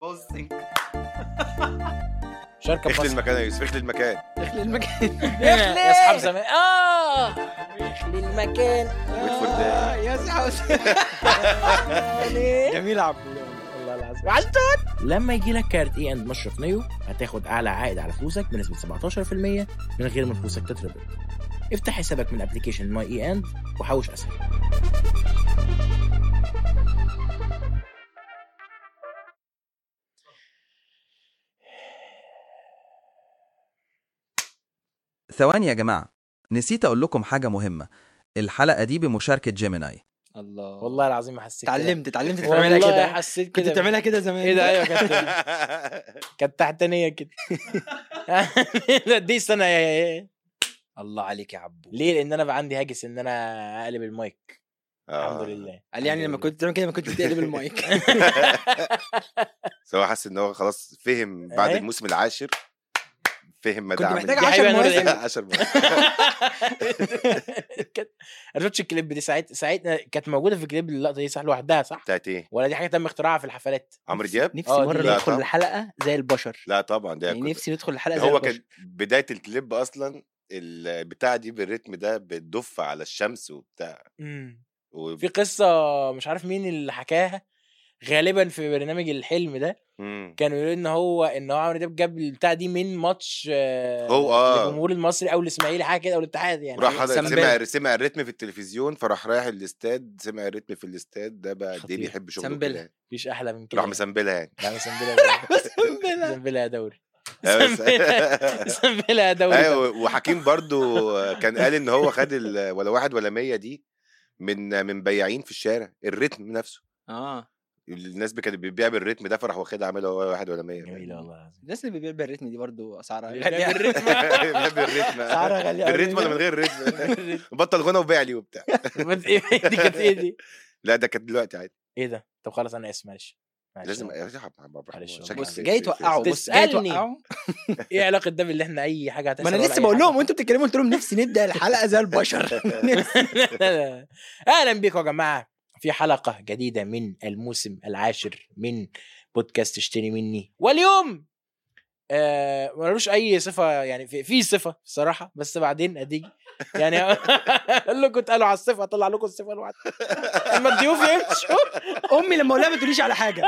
شركه اخلي بص المكان يا يوسف، اخلي المكان. اخلي المكان. يا اصحاب زمان اخلي المكان والفردان. يا جميل عبد والله العظيم عالتون. لما يجي لك كارت اي اند مشرف نيو هتاخد اعلى عائد على فلوسك بنسبه 17% من غير ما فلوسك تتربط. افتح حسابك من ابلكيشن ماي اي اند وحوش اسهل. ثواني يا جماعة، نسيت أقول لكم حاجة مهمة. الحلقة دي بمشاركة جيميناي. الله، والله العظيم ما حسيت اتعلمت تعملها والله كده. حسيت كنت كده بتعملها كده زمان. ايه ده؟ ايوه كانت تحتانيه كده. لا دي سنه يا الله عليك يا عبو. ليه؟ لان انا بقى عندي هاجس ان انا اقلب المايك. الحمد لله. قال يعني لما كنت تعمل كده ما كنتش بتقلب المايك. سواء حاسس ان هو خلاص فهم بعد ايه؟ الموسم العاشر، فهم كنت مدى محتاج دي 10 حقيقة نور مواسم. العلم. 10 انا شفتش الكليب دي ساعتها كانت موجوده في الكليب اللقطه دي صح لوحدها صح بتاعت ايه؟ ولا دي حاجه تم اختراعها في الحفلات؟ عمرو دياب؟ نفسي دي مرة لا ندخل طبعا. الحلقة زي البشر. لا طبعا ده يعني كنت- نفسي ندخل الحلقة زي هو البشر. كان بداية الكليب اصلا البتاع دي بالريتم ده بتدف على الشمس وبتاع في قصه مش عارف مين اللي حكاها، غالبا في برنامج الحلم ده كانوا يقولوا ان هو عمرو دياب جاب البتاع دي من ماتش الجمهور المصري او الاسماعيلي حاجه كده او الاتحاد يعني. راح سمبلة. سمع الريتم في التلفزيون فراح رايح الاستاد، سمع الريتم في الاستاد ده بقى قد ايه خطير. بيحب شغله سمبلة. كده. مفيش احلى من كده راح مسنبلها يعني. لا مسنبلها سمبلة. مسنبلها يا دوري أيوة، بس- مسنبلها يا دوري. ايوه وحكيم برضو كان قال ان هو خد ولا 1 ولا 100 دي من بياعين في الشارع، الريتم نفسه الناس كانت بتبيع بالريتم ده فراح واخدها عاملها هو 1 ولا 100. جميله والله العظيم. الناس اللي بتبيع بالريتم دي برضو اسعارها غالية. بالريتم. بالريتم اسعارها غالية. بالريتم ولا من غير ريتم؟ بطل غنى وبيع لي وبتاع. دي كانت ايه دي؟ لا ده كانت دلوقتي عادي. ايه ده؟ طب خلاص انا اسف معلش. لازم معلش. بص جاي توقعه، بص تسألني. جاي توقعه. ايه علاقه ده باللي احنا اي حاجه هتحصل؟ ما انا لسه بقول لهم وانتوا بتتكلموا قلت لهم نفسي نبدا الحلقه زي البشر. اهلا بكم يا جماعه في حلقه جديده من الموسم العاشر من بودكاست اشتري مني. واليوم ملوش اي صفه يعني في صفه الصراحه بس بعدين اديجي يعني اقول لكم اتقالوا على الصفه اطلع لكم الصفه الواحده اما الضيوف يمشوا. امي لما اقولها ما تقوليش على حاجه.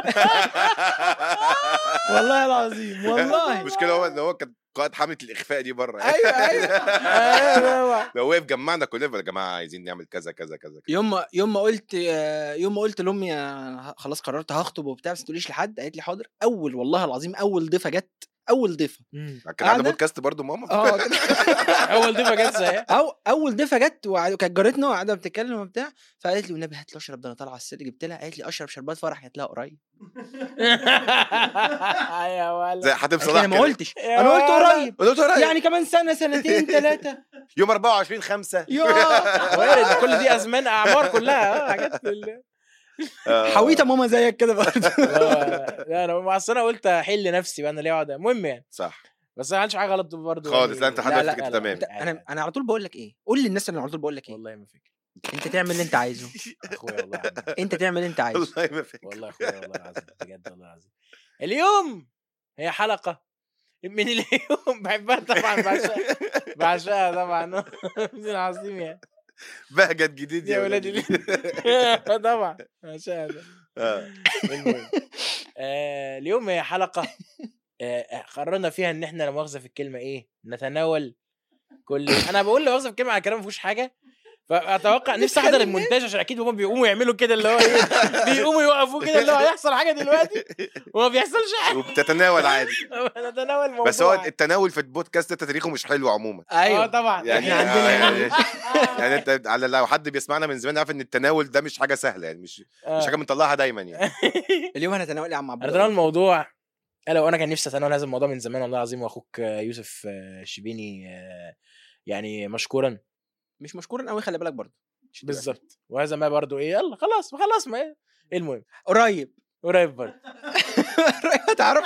والله العظيم والله. المشكله هو ان هو كان قائد حمله الاخفاء دي بره. ايوه لو وقف جمعنا كلنا يا جماعه عايزين نعمل كذا كذا كذا. يوم ما قلت لامي خلاص قررت هخطب وبتاع بس ما تقوليش لحد، قالت لي حاضر. والله العظيم اول ضيفه جت، اول ضيفه كان عندنا بودكاست برضو ماما. اول ضيفه جت صحيح. اول ضيفه جت وكانت جارتنا وقاعده بتتكلم وبتاع، فقالت لي والنبي هات لي اشرب، ده انا طالعه على السر. جبت لها، قالت لي اشرب شربات فرح، جت لها قريب. يا ولد زي حاتم قالت لي صلاح انا ما كده. قلتش، انا قلت قريب. قلت قريب يعني كمان سنه سنتين ثلاثه. يوم 24/5. وارد كل دي ازمان اعمار كلها حاجات حويته ماما زيك كده برضه. لا انا اصل انا قلت احل نفسي بقى انا ليه اقعد. المهم يعني صح بس ما عملتش حاجه غلط برضه خالص. لا انت لا، لا، حضرتك انت تمام. انا على طول بقول لك ايه، قول للناس انا على طول بقول لك ايه. والله ما فاكر. انت تعمل اللي انت عايزه. اخويا والله انت تعمل اللي انت عايزه. والله ما فاكر. والله اخويا والله العظيم بجد والله العظيم. اليوم هي حلقه من اليوم بحبها طبعا بعشقها طبعا. العظيم يعني بهجت جديد يا ولادي طبعا عشان المهم اليوم هي حلقه قررنا فيها ان احنا لا مؤاخذه في الكلمه ايه نتناول كل انا بقول لا مؤاخذه في الكلمه على كلام ما فيهوش حاجه. فاتوقع نفسي احضر المونتاج عشان اكيد هم بيقوموا يعملوا كده اللي هو ايه بيقوموا يوقفوا كده اللي هو هيحصل حاجه دلوقتي وما بيحصلش حاجه وبتتناول عادي. نتناول موضوع. بس هو التناول في البودكاست ده تاريخه مش حلو عموما. ايوه طبعا يعني احنا عندنا يعني انت على لو حد بيسمعنا من زمان عارف ان التناول ده مش حاجه سهله يعني مش حاجه بنطلعها دايما يعني. اليوم هنتناول يا عم عبد انا تناول الموضوع انا كان نفسي اتناول هذا الموضوع من زمان والله العظيم. واخوك يوسف الشبيني يعني مشكورا مش مشكورا قوي، خلي بالك برضه بالظبط. وهذا ما برضو ايه يلا خلاص ما ايه المهم قريب برضه تعرف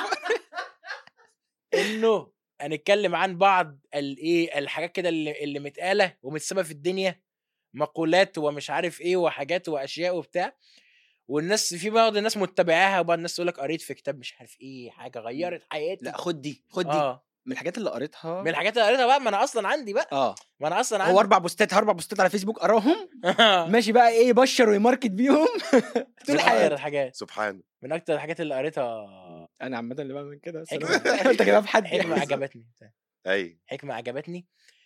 انه هنتكلم عن بعض الايه الحاجات كده اللي متقاله ومتسابه في الدنيا، مقولات ومش عارف ايه وحاجات واشياء وبتاع. والناس في بعض الناس متبعاها وبعض الناس تقول لك قريت في كتاب مش عارف ايه حاجه غيرت حياتي. لا خد دي من الحاجات اللي قريتها من الحاجات اللي قريتها بقى، ما انا اصلا عندي بقى ما انا اصلا عندي هو 4 بوستات على فيسبوك قراهم ماشي بقى ايه بشر ويماركت بيهم طول الحاجات سبحان من اكتر الحاجات اللي قريتها. انا عامه اللي بعمل كده بس انت كده في حد حكمه عجبتني. اي حكمه عجبتني.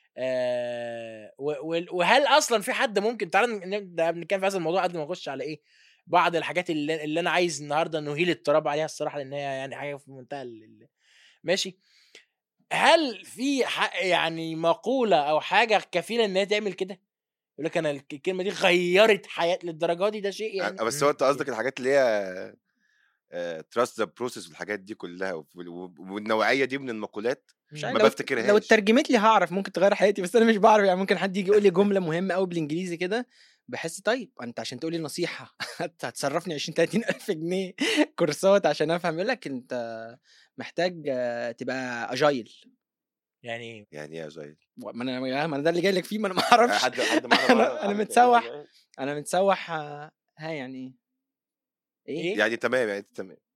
وهل اصلا في حد ممكن تعالى نتكلم في هذا الموضوع قبل ما نخش على ايه بعض الحاجات اللي انا عايز النهارده نهيل التراب عليها الصراحه، لان هي يعني حاجه في منتهى ماشي. هل في يعني مقوله او حاجه كفيله ان هي تعمل كده؟ يقول لك انا الكلمه دي غيرت حياتي للدرجه دي، ده شيء يعني. بس هو انت قصدك الحاجات اللي هي تراست ذا بروسيس والحاجات دي كلها والنوعيه دي من المقولات ما بفتكرهاش. لو اترجمت لي هعرف ممكن تغير حياتي، بس انا مش بعرف. يعني ممكن حد يجي يقول لي جمله مهمه قوي بالانجليزي كده بحس طيب انت عشان تقول لي نصيحه هتصرفني 20 30 الف جنيه كورسات عشان افهم. يقول لك انت محتاج تبقى اجايل. يعني ايه اجايل؟ ما انا ده اللي جاي لك فيه، ما انا ما اعرفش. حد انا متسوح ها يعني ايه يعني تمام يعني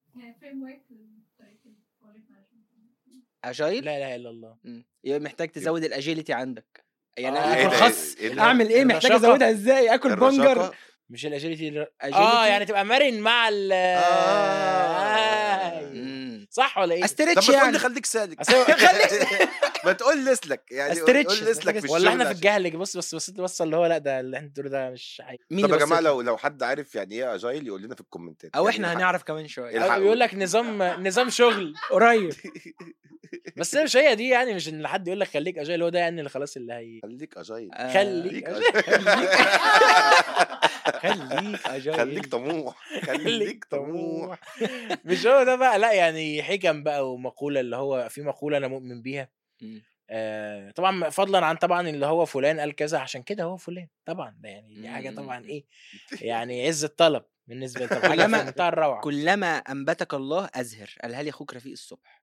اجايل. لا اله الا الله. محتاج تزود الاجيلتي عندك. يعني اكل خس اعمل ايه؟ محتاج ازودها ازاي؟ اكل بنجر مش الاجيلتي يعني تبقى مرن مع صح ولا ايه؟ استريتش طب ما يعني. تقول لي خليك سالك ما تقول لسلك يعني استريتش لسلك في الشغل ولا احنا في الجهل. بص توصل اللي هو لا ده اللي انت بتقوله ده مش حقيقي. طب يا جماعه لو حد عارف يعني ايه اجايل يقول لنا في الكومنتات، او احنا هنعرف كمان شويه. يقول لك نظام شغل قريب. بس مش هي دي يعني، مش ان حد يقول لك خليك اجايل هو ده يعني اللي خلاص اللي هي خليك اجايل خليك طموح مش هو ده بقى. لا يعني حكم بقى ومقولة اللي هو في مقولة انا مؤمن بيها طبعا فضلا عن طبعا اللي هو فلان قال كذا عشان كده هو فلان طبعا ده يعني دي حاجة طبعا ايه يعني عز الطلب بالنسبة لي طبعا حاجة في منتهى الروعة. كلما انبتك الله ازهر قالها لي اخوك رفيق الصبح.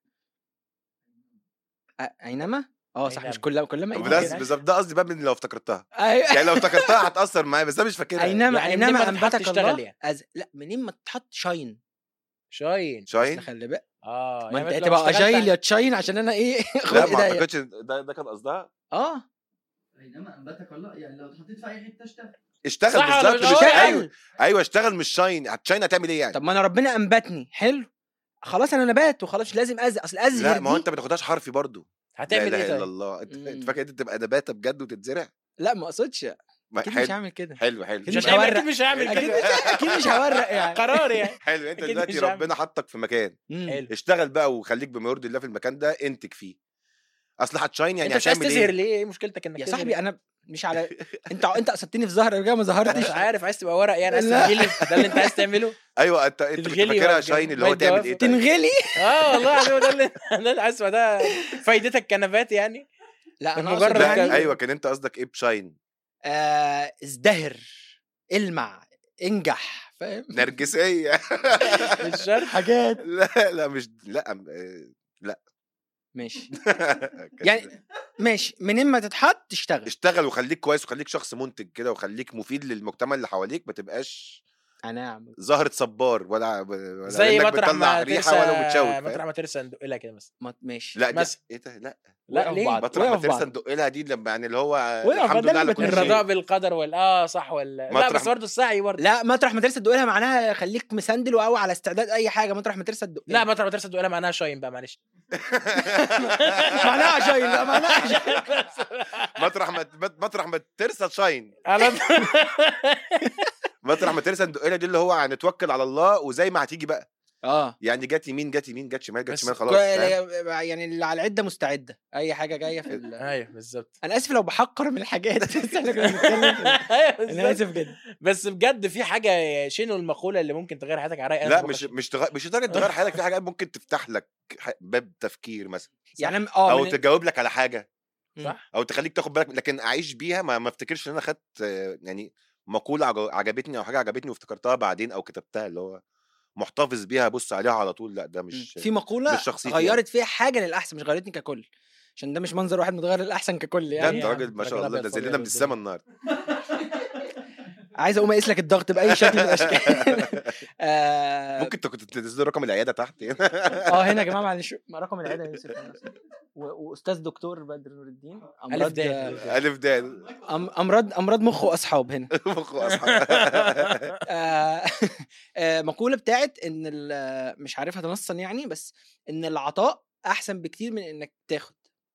اينما صح مش كلما بالظبط ده قصدي بقى من لو افتكرتها يعني لو افتكرتها هتأثر معايا بس انا مش فاكرها. اينما انبتك الله يعني. لا منين ما تحط شاين خلي بقى ما انت تبقى اجايل يا تشاين عشان انا ايه لا ما اعتقدش ده كان قصدها. اينما انبتك الله يعني لو اتحطيت في اي حته اشتغل بالظبط. ايوه اشتغل مش شاين. هتشاين هتعمل ايه يعني؟ طب ما انا ربنا انبتني حلو خلاص انا نبات وخلاص مش لازم اصل ازهر. لا ما هو انت ما تاخدهاش حرفي برضو. هتعمل ايه؟ لا اله الا الله. انت فاكر انت تبقى نباته بجد وتتزرع؟ لا ما اقصدش اكيد مش هعمل كده. حلو مش هعمل كده اكيد مش هورق يعني قرار يعني. حلو انت دلوقتي ربنا حطك في مكان اشتغل بقى وخليك بما يرضي الله في المكان ده انتج فيه. اصل هتشاين يعني هتعمل ايه؟ تظهر ليه؟ ايه مشكلتك انك يا صاحبي انا مش على انت قصدتني في ظهر رجع ما ظهرتش. مش عارف عايز تبقى ورق يعني عايز تنغلي ده اللي انت عايز تعمله. ايوه انت فاكرها شاين اللي هو تعمل ايه؟ تنغلي والله ده اللي عايز ده فايدتك كنبات يعني. لا انا مجرد ايوه كان انت قصدك ايه بشاين؟ ازدهر المع انجح فاهم نرجسيه مش شرط حاجات. لا مش لا ماشي يعني ماشي منين ما تتحط اشتغل وخليك كويس وخليك شخص منتج كده وخليك مفيد للمجتمع اللي حواليك. ما تبقاش ظاهرة صبار ولا زي مطرح ما ريحه ولا متشوك. مطرح ما ترسى ندق لها كده بس ماشي. لا ايه ده لا ليه مطرح ما ترسى ندق لها دي لما يعني اللي هو الحمد لله على كل شيء. الرضا بالقدر صح ولا لا بس برضه السعي برضه. لا مطرح ما ترسى ندق لها معناها خليك مسندل او على استعداد اي حاجه. مطرح ما ترسى ندق لا مطرح ما ترسى ندق لها معناها شاين بقى معلش معناها شاين بقى معناها شاين. مطرح ما ترسى شاين مطرح ما ترسى ندق لها دي اللي هو هنتوكل على الله وزي ما هتيجي بقى. يعني جت يمين جت شمال خلاص يعني اللي على العده مستعده اي حاجه جايه في ايوه بالظبط. انا اسف لو بحقر من الحاجات بس احنا كنا بنتكلم انا اسف جدا بس بجد في حاجه شنو المقوله اللي ممكن تغير حياتك على رأيك؟ لا مش لدرجه تغير حياتك. في حاجات ممكن تفتح لك باب تفكير مثلا يعني او تجاوب لك على حاجه صح او تخليك تاخد بالك. لكن اعيش بيها ما افتكرش ان انا خدت يعني مقوله عجبتني او حاجه عجبتني وافتكرتها بعدين او كتبتها اللي هو محتفظ بيها بص عليها على طول. لا ده مش في مقوله مش غيرت فيها حاجه للاحسن مش غيرتني ككل عشان ده مش منظر واحد متغير للاحسن ككل يعني. ده انت راجل ما شاء الله نازل لنا من السما النهارده. عايز اقوم اقيس لك الضغط باي شكل من الاشكال. ممكن كنت تنزل رقم العياده تحت هنا يا جماعه معلش رقم العياده يوسف واستاذ دكتور بدر نور الدين الف د امراض مخ واصحاب هنا. مخ واصحاب. مقوله بتاعت ان مش عارفها نصا يعني، بس ان العطاء احسن بكتير من انك تاخد.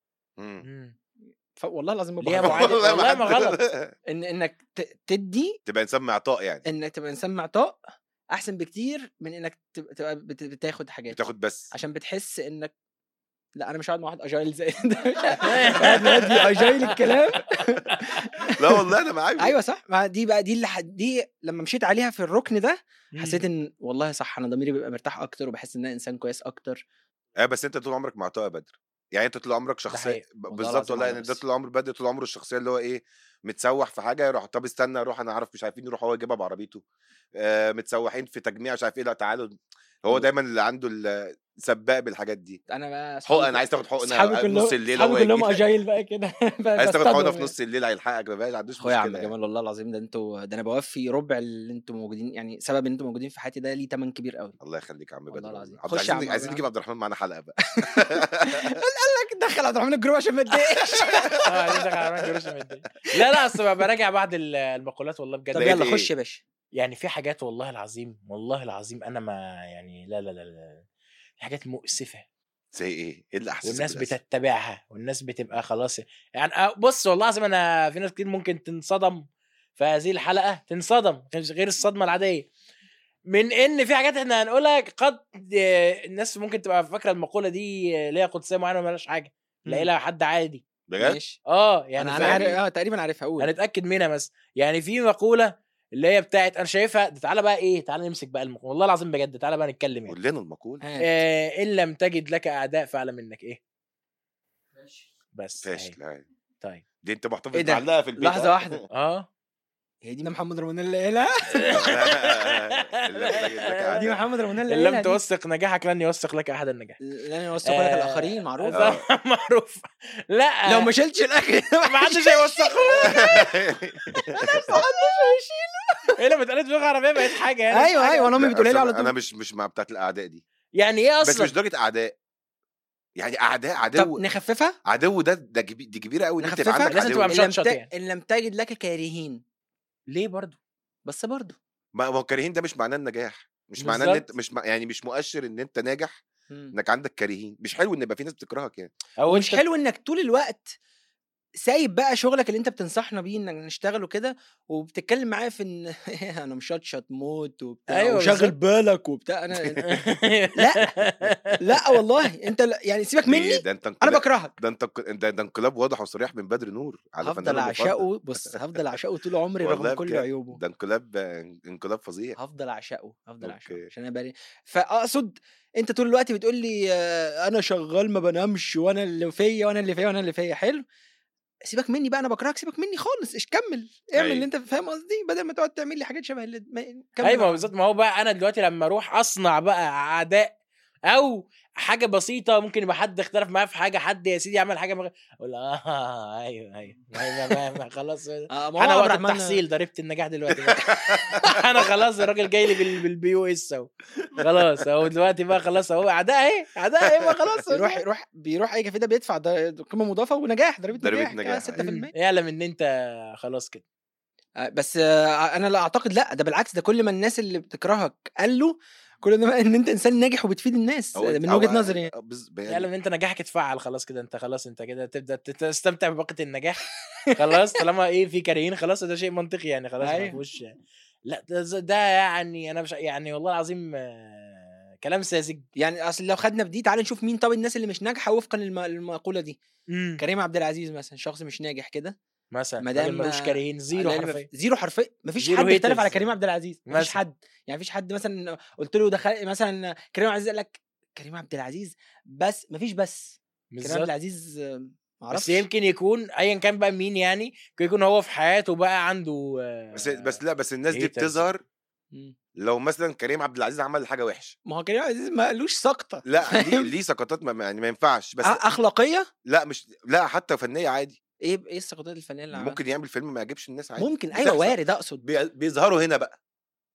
والله العظيم والله ما غلط. انك تدي تبقى انسان معطاء، يعني انك تبقى انسان معطاء احسن بكتير من انك تبقى بتاخد حاجات، بتاخد بس عشان بتحس انك لا انا مش قاعد مع واحد اجايل زي ده، مش قاعد نادي اجايل الكلام. لا والله انا معاك. ايوه صح. ما دي بقى دي لما مشيت عليها في الركن ده حسيت ان والله صح، انا ضميري بيبقى مرتاح اكتر وبحس ان انا انسان كويس اكتر. بس انت طول عمرك معطاء يا بدر، يعني انت طول عمرك شخصيه بالظبط والله. يعني ده طول عمر بدر، طول عمره الشخصيه اللي هو ايه، متسوح في حاجه يروح طب استنى اروح انا عارف مش عارفين يروح هو يجيبها بعربيته. متسوحين في تجميع مش عارف ايه، لا تعالوا. هو دايما اللي عنده سباق بالحاجات دي. انا بقى حقن عايز تاخد حقنه نص الليل، هو كلهم اجايل بقى كده. عايز تاخد حقنه في نص الليل هيلحقك، ما عندوش مشكله. يا عم جمال والله العظيم ده انتوا، ده انا بوفي ربع اللي انتوا موجودين، يعني سبب ان انتوا موجودين في حياتي ده ليه ثمن كبير قوي. الله يخليك يا عم بدر. عايزين نجيب عبد الرحمن معانا حلقه بقى. قال لك دخل عبد الرحمن الجروب عشان ما اتضايقش. عايزين دخل عبد الرحمن الجروب عشان ما اتضايقش. لا اصل براجع بعض المقولات والله بجد. طب يلا خش يا باشا. يعني في حاجات والله العظيم انا ما يعني لا حاجات مؤسفه. زي ايه اللي احسن؟ والناس بتتبعها والناس بتبقى خلاص يعني. بص والله العظيم انا في ناس كتير ممكن تنصدم في هذه الحلقه، تنصدم غير الصدمه العاديه، من ان في حاجات احنا هنقولها قد الناس ممكن تبقى فاكره المقوله دي ليها قدسيه معينه ومالهاش حاجه، لا لها حد عادي بجد. يعني انا عارف تقريبا عارفها. اقول هنتاكد منها بس. يعني في مقوله اللي هي بتاعت انا شايفها، تعالى بقى ايه، تعالى نمسك بقى المقوله والله العظيم بجد، تعالى بقى نتكلم. قول لنا المقوله. ان لم تجد لك اعداء فاعلم منك ايه. بس فاشل. طيب دي انت محتفظ تعلقها في البيت؟ لحظه واحده. هي دي محمد رمضان اللي قالها. دي محمد رمضان اللي قالها. لم توثق نجاحك لن يوثق لك احد النجاح. لن يوثق لك الاخرين. معروف. معروف. لا لو ما شلتش الاخر ما حدش هيوثقه. ما حدش هيشيله. ايه لما اتقالت لغه عربيه بقت حاجه يعني. ايوه انا امي بتقول لي على طول. انا مش مع بتاعه الاعداء دي. يعني ايه اصلا؟ بس مش درجه اعداء، يعني اعداء عدو. طب نخففها. عدو دي كبيره قوي. انت تبقى عندك لازم تبقى مشطشط يعني. ان لم تجد لك كارهين. ليه برضو؟ بس برضو ما هو كارهين ده مش معناه النجاح، مش معناه ان انت يعني مش مؤشر ان انت ناجح انك عندك كارهين. مش حلو ان يبقى في ناس بتكرهك يعني. او مش حلو انك طول الوقت سايب بقى شغلك اللي انت بتنصحنا بيه انك نشتغله كده وبتتكلم معايا في ان انا مشطشط موت وبتاع. أيوة وشغل بالك وبتاع. انا لا والله انت يعني سيبك مني. انا بكرهك. ده انقلاب واضح وصريح من بدر نور على فنان. هفضل اعشقه. بص هفضل اعشقه طول عمري رغم كل عيوبه. ده انقلاب فظيع. هفضل اعشقه عشان انا بقى. فاقصد انت طول الوقت بتقول لي انا شغال ما بنامش وانا اللي فيا حلو. سيبك مني بقى، انا بكرهك. سيبك مني خالص. ايش كمل اعمل اللي انت فاهم قصدي، بدل ما تقعد تعمل لي حاجات شبه اللي ايوه بالظبط. ما هو بقى انا دلوقتي لما اروح اصنع بقى اعداء او حاجه بسيطه ممكن يبقى حد اختلف معايا في حاجه، حد يا سيدي عمل حاجه اقول ايوه خلاص. انا وقت التحصيل ضربت النجاح دلوقتي. انا خلاص الراجل جاي لي بالبيو اس اهو. خلاص اهو دلوقتي بقى خلاص اهو. اعداء بقى خلاص. بيروح اي كافيه ده بيدفع قيمه مضافه ونجاح. ضريبه نجاح 6%. يعلم ان انت خلاص كده. بس انا لا اعتقد. لا ده بالعكس، ده كل ما الناس اللي بتكرهك قالوا كل ده ان انت انسان ناجح وبتفيد الناس من وجهه نظري يعني. يعلم ان انت نجاحك اتفعل خلاص كده. انت خلاص انت كده تبدا تستمتع بباقه النجاح. خلاص طالما في كارهين خلاص ده شيء منطقي يعني. خلاص ما فيهوش. لا ده يعني انا مش يعني والله العظيم كلام ساذج يعني. اصل لو خدنا بدي تعال نشوف مين طب الناس اللي مش ناجحه وفقا للمقوله دي. كريم عبد العزيز مثلا شخص مش ناجح كده مثلا، مادام ملوش كارهين. زيرو حرفيا. مفيش حد يختلف على كريم عبد العزيز. مفيش حد يعني. مفيش حد مثلا قلت له دخل مثلا كريم عبد العزيز قال لك كريم عبد العزيز بس مفيش. كريم عبد العزيز بس يمكن يكون ايا كان بقى مين يعني يكون هو في حياته بقى عنده بس الناس دي بتظهر لو مثلا كريم عبد العزيز عمل حاجه وحشه. ما هو كريم عبد العزيز ما قالوش سقطه. لا ليه سقطات يعني ما ينفعش. بس اخلاقيه لا مش لا حتى فنيه عادي. ايه السقطات الفنيه اللي ممكن يعمل فيلم ما يعجبش الناس عادي، ممكن ايوه وارد اقصد بيظهروا هنا بقى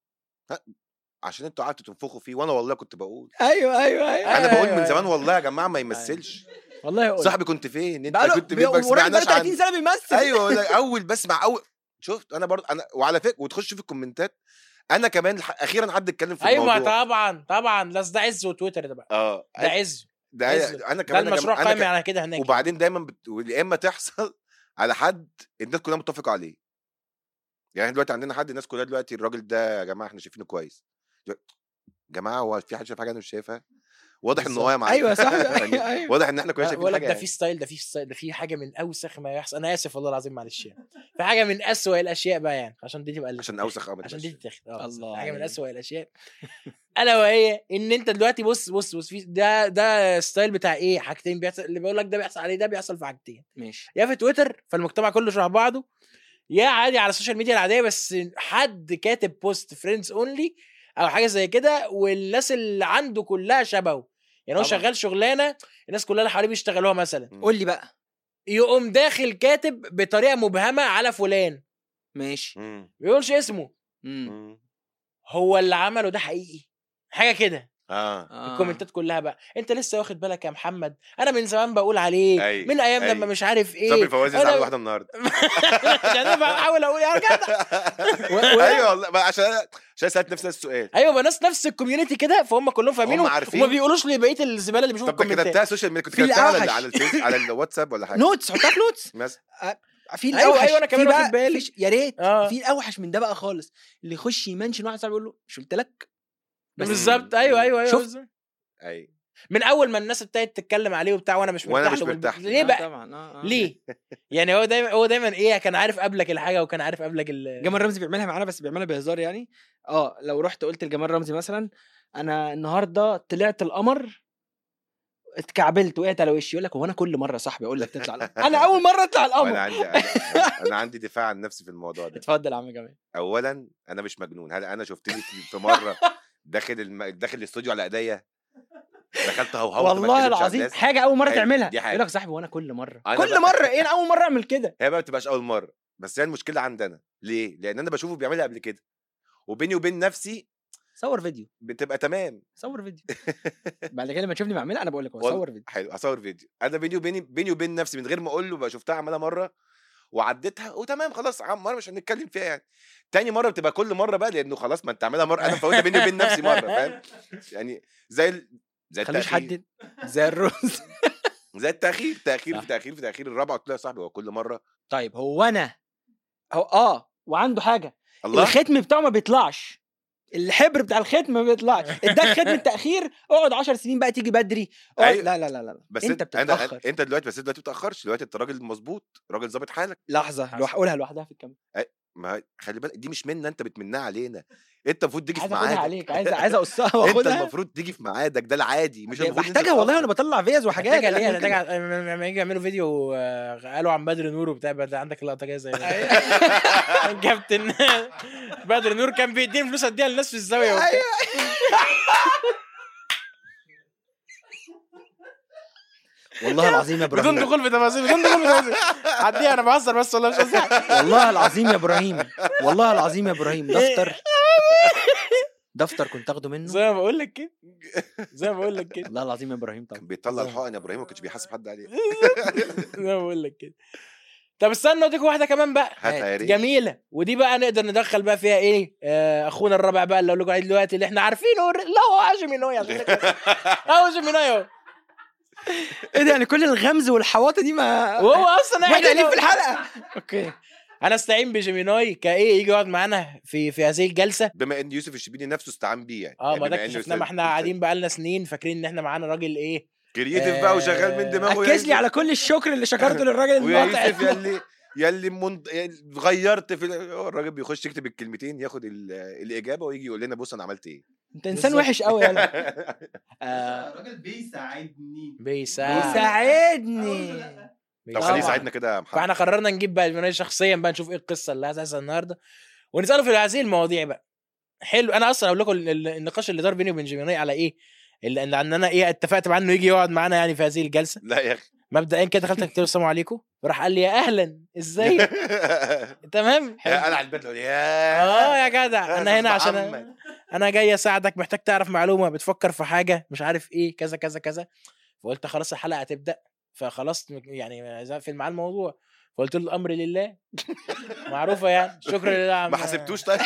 عشان انتوا قعدتوا تنفخوا فيه، وانا والله كنت بقول ايوه انا بقول من زمان والله يا جماعه ما يمثلش. والله صاحبي كنت فين انت؟ كنت فين؟ بس بقى 30 سنه بيمثل. ايوه اول بسمع شفت انا برضه انا، وعلى فكره وتخش في الكومنتات انا كمان اخيرا حد اتكلم في الموضوع. ايوه طبعا ده عز وتويتر ده بقى. ده عز انا كمان ده المشروع قائم على كده هناك. وبعدين دايما يا اما تحصل على حد الناس كلها متفقه عليه. يعني دلوقتي عندنا حد الناس كلها دلوقتي الراجل ده يا جماعه احنا شايفينه كويس، يا جماعه هو في حد شايف حاجه انا مش شايفها؟ واضح ان هو يا معلم. ايوه صح يعني واضح ان احنا كلنا شايفين حاجه. ده في ستايل، ده في حاجه من اوسخ ما يحصل. انا اسف والله العظيم معلش يعني. في حاجه من اسوأ الاشياء بقى يعني عشان دي تبقى عشان اوسخ عشان دي تتاخد الله حاجه من اسوأ الاشياء. الا وهي ان انت دلوقتي بص في ده ستايل بتاع ايه حاجتين بيحصل. اللي بقول لك ده بيحصل عليه، ده بيحصل في حاجتين. ماشي. يا في تويتر فالمجتمع كله شبه بعضه، يا عادي على السوشيال ميديا العاديه بس حد كاتب بوست فريندز اونلي او حاجه زي كده والناس اللي عنده كلها شبهه. يعني هو شغال شغلانه الناس كلها اللي حواليه بيشتغلوها مثلا. قول لي بقى. يقوم داخل كاتب بطريقه مبهمه على فلان. ماشي. بيقولش اسمه. هو اللي عمله ده حقيقي حاجه كده. الكومنتات كلها بقى انت لسه واخد بالك يا محمد؟ انا من زمان بقول عليك من ايام لما مش عارف ايه. صبري فوازي على واحده النهارده. عشان انا بحاول اقول يا جدع. ايوه والله عشان سالت نفس السؤال. ايوه نفس الكوميونتي كده فهم كلهم فاهمينه وما بيقولوش لي بقيه الزباله اللي بيشوفوا الكومنتات. طب كتبتها سوشيال ميديا؟ كنت كتبتها على الفيس على الواتساب ولا حاجه؟ نوتس حطها في نوتس مثلا. في الاوحش. ايوه انا كمان واخد بالي. يا ريت في الاوحش من ده بقى خالص اللي يخش يمنشن واحد صاحبي يقول له مش قلت لك بالظبط. ايوه شوف. ايوه من اول ما الناس ابتدت تتكلم عليه وبتاع وانا مش مرتاح له. ليه بقى طبعا ليه يعني هو دايما ايه كان عارف قبلك الحاجه وكان عارف قبلك جمال رمزي بيعملها معانا بس بيعملها بهزار يعني. لو رحت قلت لجمال رمزي مثلا انا النهارده طلعت القمر اتكعبلت وقعت على وشي، يقول لك هو انا كل مره صاحبي اقول لك تطلع القمر؟ انا اول مره اطلع القمر. انا عندي دفاع عن نفسي في الموضوع ده. اتفضل يا عم جمال. اولا انا مش مجنون. هل انا شفتني في مره داخل الاستوديو على ايديا دخلت والله العظيم حاجه اول مره تعملها يقول لك صاحبي وانا كل مره ايه انا اول مره اعمل كده؟ هي ما بتبقاش اول مره بس هي المشكله عندنا. ليه؟ لان انا بشوفه بيعملها قبل كده وبيني وبين نفسي صور فيديو بتبقى تمام. صور فيديو بعد كده لما تشوفني بعملها انا بقول لك صور فيديو. حلو هصور فيديو. انا بيني وبين نفسي من غير ما اقول له بقى شفتها عملها مره وعديتها وتمام خلاص مره مش هنتكلم فيها يعني. تاني مره بتبقى كل مره بقى لانه خلاص ما انت عاملها مره انا فوتها بيني وبين نفسي مره فاهم يعني زي خليش حد زي الرز زي التاخير في تاخير الرابعه. قلت له يا صاحبي هو كل مره. طيب هو انا وعنده حاجه الختم بتاعه ما بيطلعش، الحبر بتاع الختم ما بيطلعش. اداك ختم التاخير اقعد 10 سنين بقى تيجي بدري. أيوة. لا بس انت بتتاخر. انت دلوقتي بتتاخرش. دلوقتي انت راجل مظبوط راجل ظابط حالك. لحظه هقولها لوحدها في الكاميرا. ما خلي بالك دي مش منا انت بتمنها علينا. انت المفروض تيجي في ميعادك. عليك عايز اقصها واخدها. انت المفروض تيجي في ميعادك ده العادي مش المفروض محتاجها والله وانا بطلع فيز وحاجات. لما يجي يعملوا فيديو قالوا عن بدر نور وبتاع عندك اللقطه جايه زي كابتن بدر نور كان بيدين فلوس اديها للناس في الزاويه وبتاع. والله العظيم يا ابراهيم بدون دخول في تفاصيل عديها انا بهزر بس والله مش قصدي. والله العظيم يا ابراهيم دفتر كنت اخده منه زي ما بقول لك كده والله العظيم يا ابراهيم. طبعا كان بيطلع الحقن يا ابراهيم ما كانش بيحاسب حد عليه. زي ما بقول لك كده. طب استنى اديك واحده كمان بقى جميله ودي بقى نقدر ندخل بقى فيها ايه اخونا الرابع بقى اللي اقول لكم عليه دلوقتي اللي احنا عارفينه. لا هو عجمينوي عشان عجمينوي ايه ده يعني كل الغمز والحواطه دي ما وهو اصلا احنا قاعدين في الحلقه. اوكي انا استعين بجيميناي كايه يجي يقعد معانا في هذه الجلسه بما ان يوسف الشبيني نفسه استعان بيه يعني. ما ده شفنا ما احنا قاعدين بقى لنا سنين فاكرين ان احنا معانا راجل ايه كرييتيف بقى وشغال من دماغه. ركز لي على كل الشكر اللي شكرته للراجل المقاطع يلي غيرت في الراجل بيخش يكتب الكلمتين ياخد الاجابه ويجي يقول لنا بص انا عملت ايه. انت انسان وحش قوي يلا. الراجل بيساعدني طب خليه يساعدنا كده يا محمد. فاحنا قررنا نجيب بقى جيميناي شخصيا بقى نشوف ايه القصه اللي هتحصل النهارده ونساله في هذه المواضيع بقى. حلو. انا اصلا اقول لكم النقاش اللي دار بيني وبين جيميناي على ايه اللي عندنا ايه اتفقت معاه انه يجي يقعد معانا يعني في هذه الجلسه. لا يا اخي مبدئيا كده دخلت قلت له السلام عليكم، راح قال لي يا اهلا ازاي تمام انا على البدله يا يا جدع انا هنا عشان انا جاي اساعدك، محتاج تعرف معلومه، بتفكر في حاجه مش عارف ايه كذا كذا كذا. فقلت خلاص الحلقه هتبدا، فخلاص يعني في معاه الموضوع، فقلت له الامر لله معروفه يعني، شكرا لله. ما حسبتوش طيب؟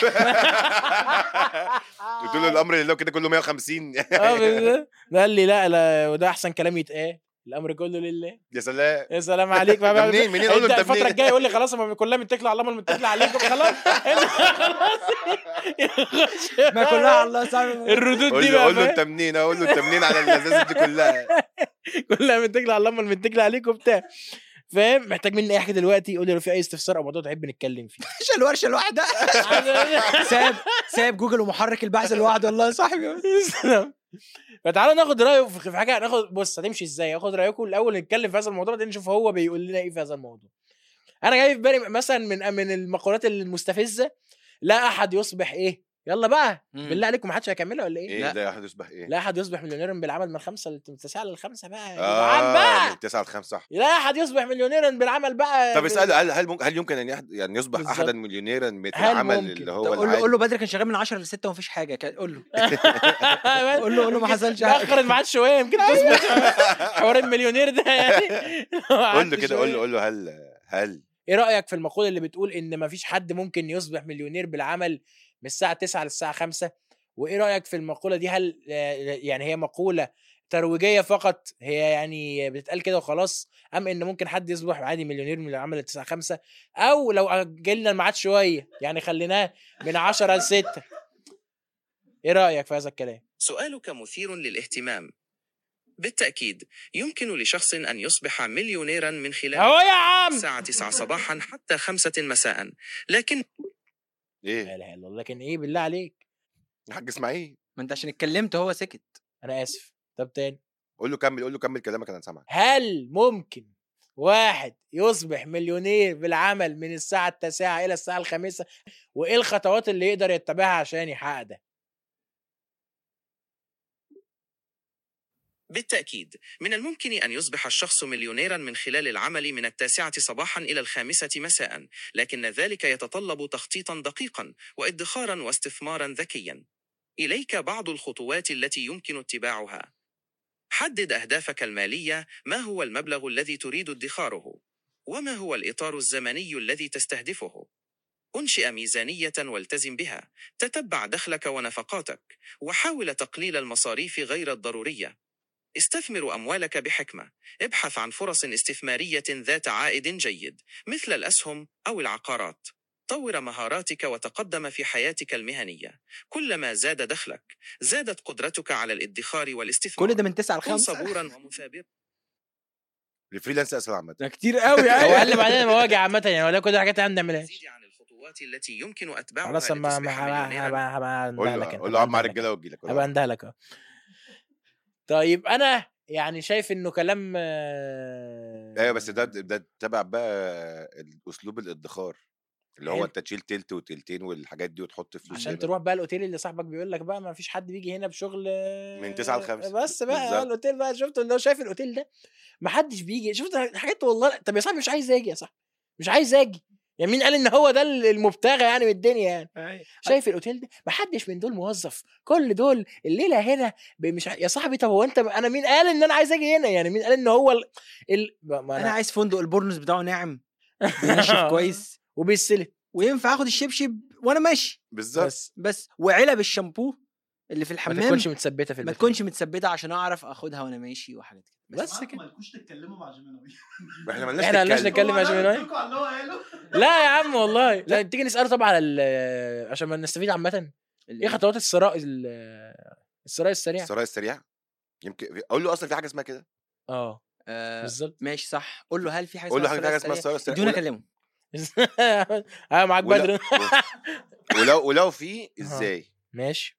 قلت له الامر لله كده كله 150. قال لي لا وده احسن كلام يتقال، الامر كله لله. يا سلام يا سلام عليك بقى. منين قول له انت الفتره الجايه يقول لي خلاص ما كلها متكله على الله، متكله عليكم خلاص ما كلها على الله صعب. الردود دي بقى قول له انت منين، اقول له انت منين على اللذاذه دي كلها متكله على الله متكله عليكم بتاع، فاهم؟ محتاج مني اي حاجه دلوقتي قول لي، لو في اي استفسار او موضوع تحب نتكلم فيه. مش الورشه الواحده سايب جوجل ومحرك البحث لوحده والله يا صاحبي. فتعالوا ناخد رايه في حاجه، ناخد بص هتمشي ازاي، اخد رايكم الاول نتكلم في هذا الموضوع، بعدين نشوف هو بيقول لنا ايه في هذا الموضوع. انا جاي في بالي مثلا من المقولات المستفزه، لا احد يصبح ايه، يلا بقى بالله عليكم ما حدش هيكملها ولا ايه؟ لا احد يصبح ايه؟ لا احد يصبح مليونيرا بالعمل من 5 ل 9 ل 5 بقى. بقى 9 ل 5 صح. لا احد يصبح مليونيرا بالعمل بقى. طب اسال هل يمكن ان يعني يصبح احدا مليونيرا بالعمل اللي هو قول له بدر كان شغال من 10 ل 6 ومفيش حاجه، قول له قول له ما حصلش حاجه، اخر الميعاد شويه يمكن تظبط حوار المليونير ده يعني. قول له كده، قول له هل ايه رايك في المقوله اللي بتقول ان مفيش حد ممكن يصبح مليونير بالعمل من الساعه 9 للساعه 5؟ وايه رايك في المقوله دي؟ هل يعني هي مقوله ترويجيه فقط، هي يعني بتتقال كده وخلاص، ام ان ممكن حد يصبح عادي مليونير من العمل ل 9 5؟ او لو اجلنا الميعاد شويه يعني خليناه من 10 ل 6، ايه رايك في هذا الكلام؟ سؤالك مثير للاهتمام. بالتأكيد يمكن لشخص أن يصبح مليونيرا من خلال الساعة 9 صباحا حتى 5 مساء، لكن ايه لا اله الا الله، لكن ايه بالله عليك يا حاج اسماعيل؟ ما انت عشان اتكلمت هو سكت. انا اسف. طب تاني قول له كمل كلامك انا سامعك. هل ممكن واحد يصبح مليونير بالعمل من الساعة 9 إلى الساعة 5؟ وإيه الخطوات اللي يقدر يتبعها عشان يحقق ده؟ بالتأكيد من الممكن أن يصبح الشخص مليونيرا من خلال العمل من 9 صباحا إلى 5 مساء، لكن ذلك يتطلب تخطيطا دقيقا وادخارا واستثمارا ذكيا. إليك بعض الخطوات التي يمكن اتباعها. حدد أهدافك المالية، ما هو المبلغ الذي تريد ادخاره؟ وما هو الإطار الزمني الذي تستهدفه؟ أنشئ ميزانية والتزم بها، تتبع دخلك ونفقاتك، وحاول تقليل المصاريف غير الضرورية. استثمر أموالك بحكمة، ابحث عن فرص استثمارية ذات عائد جيد مثل الأسهم أو العقارات. طور مهاراتك وتقدم في حياتك المهنية. كلما زاد دخلك زادت قدرتك على الادخار والاستثمار. كل ده من 9 ل 5؟ كن صبورا ومثابرا. الفريلانس اسهل عامه ده كتير قوي يعني. هو قال لي بعدين مواجع عامة يعني، ولا كل الحاجات اللي نعملها عن الخطوات التي يمكن اتباعها خلاص. لتصبح مليونيرا. قول له عم مع الرجاله واجي لك. هبقى اندهلك. طيب انا يعني شايف انه كلام ايوه بس ده تبع بقى الاسلوب الادخار اللي هو انت تشيل تلت وتلتين والحاجات دي وتحط فلوس عشان تروح بقى الاوتيل اللي صاحبك بيقول لك بقى ما فيش حد بيجي هنا بشغل من 9 ل 5 بس بقى بالزبط. الاوتيل بقى شفت اللي هو شايف الاوتيل ده ما حدش بيجي، شفت حاجات والله. طب يا صاحبي مش عايز اجي، يا صاحبي مش عايز اجي، يعني مين قال ان هو ده المبتغى يعني من الدنيا يعني؟ شايف الاوتيل ده ما حدش من دول موظف، كل دول الليله هنا مش يا صاحبي. طب هو انت انا مين قال ان انا عايز اجي هنا؟ يعني مين قال ان هو انا عايز فندق البورنوس بتاعه ناعم بينشف كويس وبيستلم وينفع اخد الشبشب وانا ماشي بالظبط. بس وعلب الشامبو اللي في الحمام ما تكونش متثبته في البيت، ما تكونش متثبته عشان اعرف اخدها وانا ماشي وحاجات كده. بس كده مالكوش تتكلموا مع جيميناي. احنا مالناش نتكلم مع جيميناي. لا يا عم والله لا. تيجي نساله طبعا على عشان ما نستفيد عامه. ايه خطوات الثراء السريع؟ الثراء السريع يمكن اقول له اصلا في حاجه اسمها كده. بالظبط ماشي صح. قول له هل في حاجه اسمها الثراء السريع؟ بدون اكلمه. معاك بدر. ولو في ازاي؟ ماشي.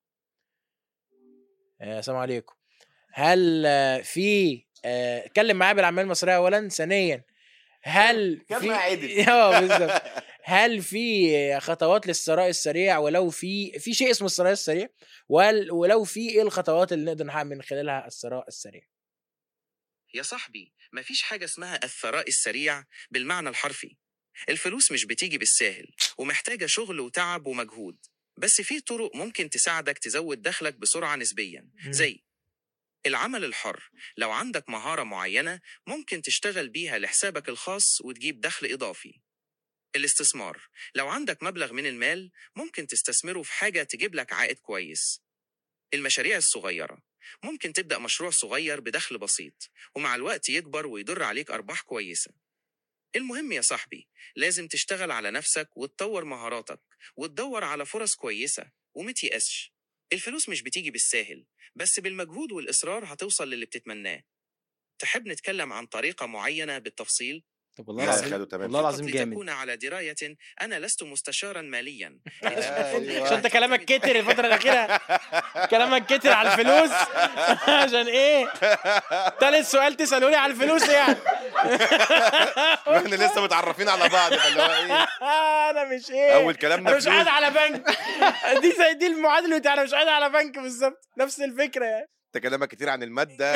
السلام عليكم. هل في اتكلم معاه بالعاميه المصريه اولا، ثانيا هل في بالظبط هل في خطوات للثراء السريع؟ ولو في شيء اسمه الثراء السريع، ولو في ايه الخطوات اللي نقدر نحقق من خلالها الثراء السريع؟ يا صاحبي، مفيش حاجة اسمها الثراء السريع بالمعنى الحرفي. الفلوس مش بتيجي بالساهل، ومحتاجة شغل وتعب ومجهود. بس في طرق ممكن تساعدك تزود دخلك بسرعة نسبيا، زي العمل الحر. لو عندك مهارة معينة ممكن تشتغل بيها لحسابك الخاص وتجيب دخل إضافي. الاستثمار، لو عندك مبلغ من المال ممكن تستثمره في حاجة تجيب لك عائد كويس. المشاريع الصغيرة، ممكن تبدأ مشروع صغير بدخل بسيط ومع الوقت يكبر ويدر عليك أرباح كويسة. المهم يا صاحبي، لازم تشتغل على نفسك وتطور مهاراتك وتدور على فرص كويسة ومتيأسش. الفلوس مش بتيجي بالساهل، بس بالمجهود والإصرار هتوصل للي بتتمناه. تحب نتكلم عن طريقة معينة بالتفصيل؟ طب والله العظيم، والله العظيم جامد. لتكون على دراية، أنا لست مستشارا ماليا. عشان انت كلامك كتر الفترة الأخيرة، كلامك كتر على الفلوس. عشان ايه تالت سؤال تسألوا لي على الفلوس يعني؟ احنا لسه متعرفين على بعض، فاللي هو ايه انا مش ايه، اول كلامنا انا مش قاعد على بنك. دي زي دي المعادله بتاعتي، انا مش قاعد على بنك بالظبط، نفس الفكره يعني. انت كلامك كتير عن الماده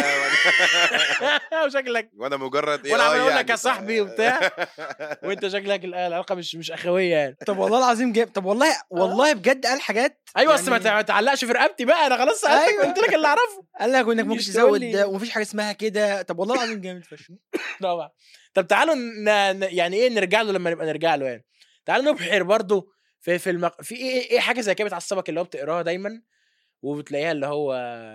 وشكلك وانا مجرد ايه وانا عمال اقول لك يعني يا صاحبي وبتاع، وانت شكلك العلاقه مش اخويه يعني. طب والله العظيم جامد. طب والله بجد قال حاجات. ايوه يعني... بس ما تعلقش في رقبتي بقى، انا خلاص سالتك. أيوة. قلت لك اللي اعرفه. قال لك انك ممكن مش تزود تقول لي. ده ومفيش حاجه اسمها كده. طب والله العظيم جامد فشخ. طبعا. طب تعالوا يعني ايه نرجع له لما نبقى نرجع له يعني. تعالوا نبحر برضو في في ايه حاجه زي كده بتعصبك اللي هو بتقراها دايما وبتلاقيها اللي هو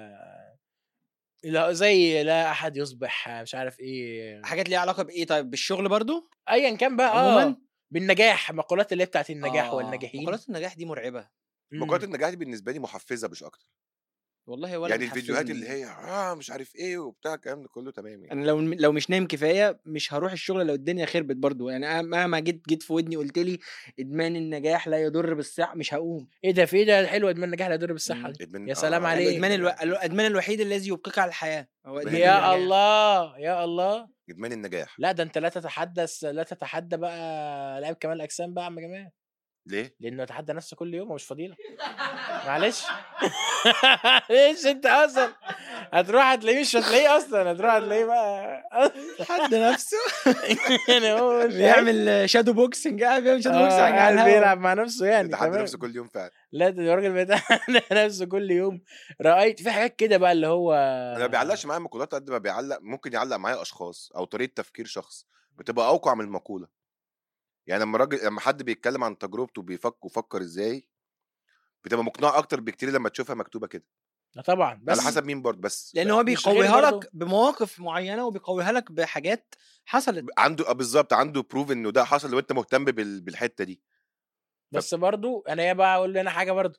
لا زي لا احد يصبح مش عارف ايه، حاجات ليها علاقه بايه؟ طيب بالشغل برضو ايا كان بقى عموما بالنجاح، مقولات اللي هي بتاعت النجاح والناجحين. مقولات النجاح دي مرعبه. مقولات النجاح دي بالنسبه لي محفزه مش اكتر. والله ولا يعني الفيديوهات اللي هي مش عارف ايه وبتاع الكلام ده كله تمام يعني. انا لو مش نايم كفايه مش هروح الشغل لو الدنيا خربت برضو يعني. أنا مهما جيت في ودني قلت لي ادمان النجاح لا يضر بالصحه مش هقوم. ايه ده؟ في ايه ده حلو ادمان النجاح لا يضر بالصحه. يا سلام عليك. الادمان الوحيد الذي يبقيك على الحياه هو ادمان يا النجاح. الله يا الله. ادمان النجاح. لا ده انت لا تتحدى بقى لاعب كمال الاجسام بقى يا عم جمال. ليه؟ لانه يتحدى نفسه كل يوم ومش فضيله. معلش. ليش انت اصلا هتروح هتلاقيه مش هتلاقيه اصلا، هتروح هتلاقيه بقى حد نفسه يعني هو بيعمل شادو بوكسنج. قاعد بيعمل شادو بوكسنج قاعد بيلعب مع نفسه يعني. يتحدى نفسه كل يوم فعلا. لا ده الراجل بيتحدى نفسه كل يوم. رأيت في حاجات كده بقى اللي هو انا ما بيعلقش معايا مقولات قد ما بيعلق، ممكن يعلق معايا اشخاص او طريقه تفكير شخص بتبقى اوقع من المقوله. يعني لما حد بيتكلم عن تجربته بيفكر ازاي بتبقى مقنعه اكتر بكتير لما تشوفها مكتوبه كده. طبعا بس على حسب مين برضه، بس لان هو بيقويها لك بمواقف معينه وبيقويها لك بحاجات حصلت عنده بالظبط، عنده بروف انه ده حصل وانت مهتم بالحته دي. بس برضه انا بقى اقول انا حاجه برضه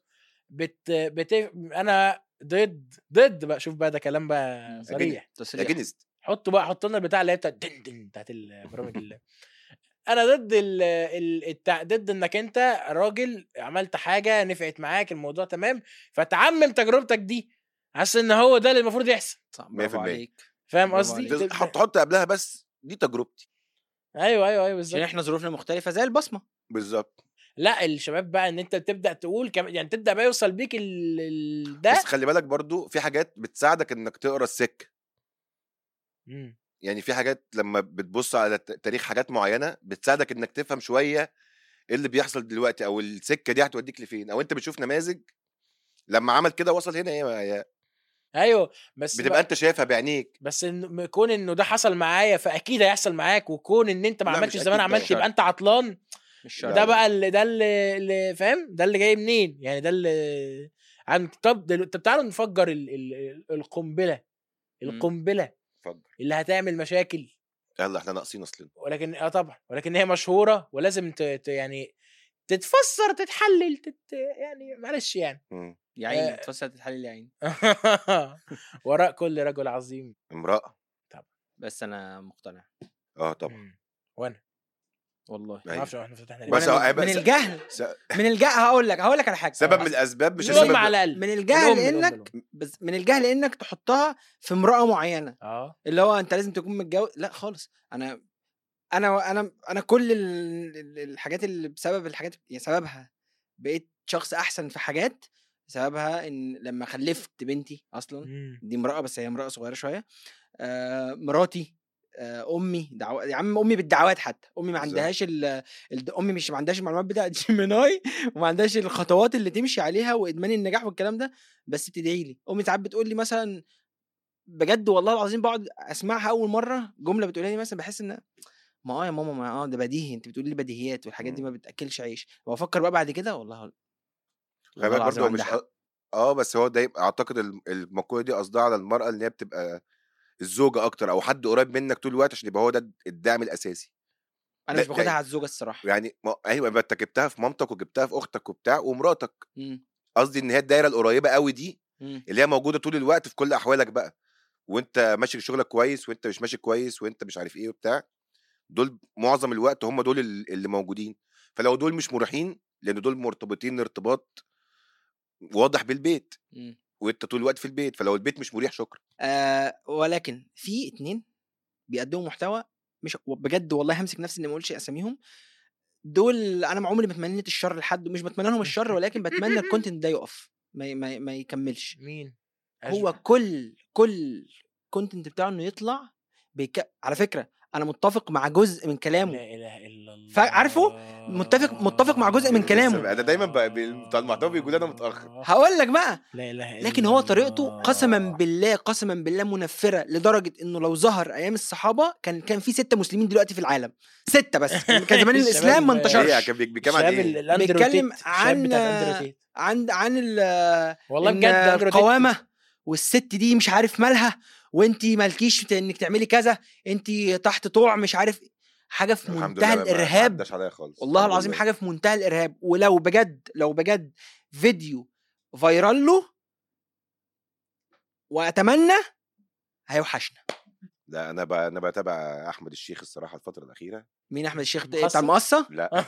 انا ضد بقى. شوف بقى ده كلام بقى صريح. حطوا لنا البتاع اللي هي بتاعت البرامج اللي انا ضد انك انت راجل عملت حاجه نفعت معاك الموضوع تمام فتعمم تجربتك دي، حاسس ان هو ده اللي المفروض يحصل. 100% فاهم قصدي؟ حط قبلها بس دي تجربتي. ايوه بالظبط، عشان احنا ظروفنا مختلفه زي البصمه بالظبط. لا الشباب بقى ان انت تبدا تقول يعني تبدا بقى يوصل بيك ده. بس خلي بالك برضو في حاجات بتساعدك انك تقرا السكه. يعني في حاجات لما بتبص على تاريخ حاجات معينه بتساعدك انك تفهم شويه ايه اللي بيحصل دلوقتي او السكه دي هتوديك لفين، او انت بتشوف نماذج لما عمل كده وصل هنا ايه. ايوه بس بتبقى انت شايفها بعينيك. بس كون انه ده حصل معايا فاكيد هيحصل معاك، وكون ان انت ما عملتش زمان عملت يبقى انت عطلان. ده بقى اللي فاهم ده اللي جاي منين يعني. ده اللي طب تعالوا نفجر القنبله اللي هتعمل مشاكل. يلا احنا ناقصين اصلا. ولكن طبعا ولكن هي مشهوره ولازم يعني تتفسر تتحلل يعني معلش يعني يا عيني تتفسر تتحلل يا عيني. وراء كل رجل عظيم امرأة. طبعا. بس انا مقتنع. طبعا. وانا والله ما اعرفش احنا فتحنا بس من الجهل من الجهل هقول لك على حاجه. سبب من الاسباب مش السبب على من الجهل انك من الجهل انك تحطها في امرأة معينه. اللي هو انت لازم تكون متجوز. لا خالص. انا كل الحاجات اللي بسبب الحاجات يعني سببها بقيت شخص احسن في حاجات. سببها ان لما خلفت بنتي اصلا دي امرأة بس هي امرأة صغيره شويه. مراتي، امي يا عم امي بالدعوات، حتى امي ما بالظبط. عندهاش امي مش ما عندهاش المعلومات بتاعه جيميناي وما عندهاش الخطوات اللي تمشي عليها وادمان النجاح والكلام ده، بس بتدعي لي. امي ساعات بتقول لي مثلا بجد والله العظيم، بقعد اسمعها اول مره جمله بتقولها لي مثلا، بحس ان ما يا ماما، ما ده بديهي، انت بتقولي لي بديهيات والحاجات دي ما بتاكلش عيش. وافكر بقى بعد كده والله خلي بالك برضه العظيم مش عندها حق. بس هو ده اعتقد المقوله دي قصدها على المرأة اللي هي بتبقى الزوجة اكتر او حد قريب منك طول الوقت عشان يبقى هو ده الدعم الاساسي. انا مش باخدها على الزوجه الصراحه. يعني ايوه، يبقى انت جبتها في مامتك وجبتها في اختك وبتاع ومراتك. امم قصدي ان هي الدايره القريبه قوي دي اللي هي موجوده طول الوقت في كل احوالك بقى، وانت ماشي شغلك كويس وانت مش ماشي كويس وانت مش عارف ايه وبتاع، دول معظم الوقت هم دول اللي موجودين. فلو دول مش مريحين، لان دول مرتبطين ارتباط واضح بالبيت وانت طول الوقت في البيت، فلو البيت مش مريح شكرا. ولكن في 2 بيقدموا محتوى، مش بجد والله همسك نفسي اني ما اقولش اساميهم، دول انا عمري ما اتمنيت الشر لحد، ومش بتمنى لهم الشر، ولكن بتمنى الكونتنت ده يقف، ما يكملش. مين؟ هو كل كونتنت بتاعه انه يطلع على فكره انا متفق مع جزء من كلامه، لا اله الا الله. عارفه متفق مع جزء من كلامه. انا دايما بتاع المحتوى بيقول انا متاخر. هقول لك بقى، لا اله الا لكن هو طريقته قسما بالله منفره، لدرجه انه لو ظهر ايام الصحابه كان في 6 مسلمين دلوقتي في العالم، 6 بس. كان زمان الاسلام ما انتشرش. بيتكلم عن ايه؟ بيتكلم عن والله بجد القوامه، والست دي مش عارف مالها، وانتي مالكيش انك تعملي كذا، انتي تحت طوع مش عارف حاجه في منتهى الارهاب. والله العظيم حاجه في منتهى الارهاب. ولو بجد فيديو فايرال له، واتمنى هيوحشنا. لا انا بتابع احمد الشيخ الصراحه الفتره الاخيره. مين احمد الشيخ؟ بتاع المقصه؟ لا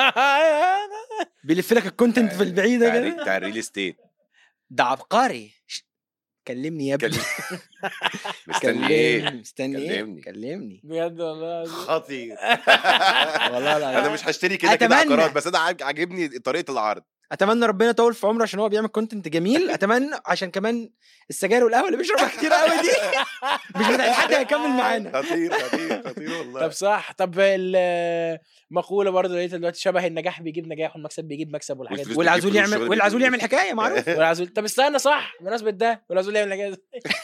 بيلف لك الكونتنت في البعيده كده، بتاع الريل استيت ده عبقري. كلمني يا ابني. مستني ايه؟ كلمني بجد والله خطير. والله انا مش هشتري كده عقارات، بس انا عاجبني طريقه العرض. اتمنى ربنا يطول في عمره عشان هو بيعمل كونتنت جميل. اتمنى عشان كمان السجاير والقهوه اللي بيشربها كتير قوي دي مش بتاعت حد هيكمل معانا. خطير والله. طب صح. طب المقوله برضه لقيتها دلوقتي، شبه النجاح بيجيب نجاح والمكسب بيجيب مكسب والحاجات دي. والعزول يعمل حكايه معروف. والعزول. طب استنى، صح، بمناسبه ده والعزول يعمل حكايه.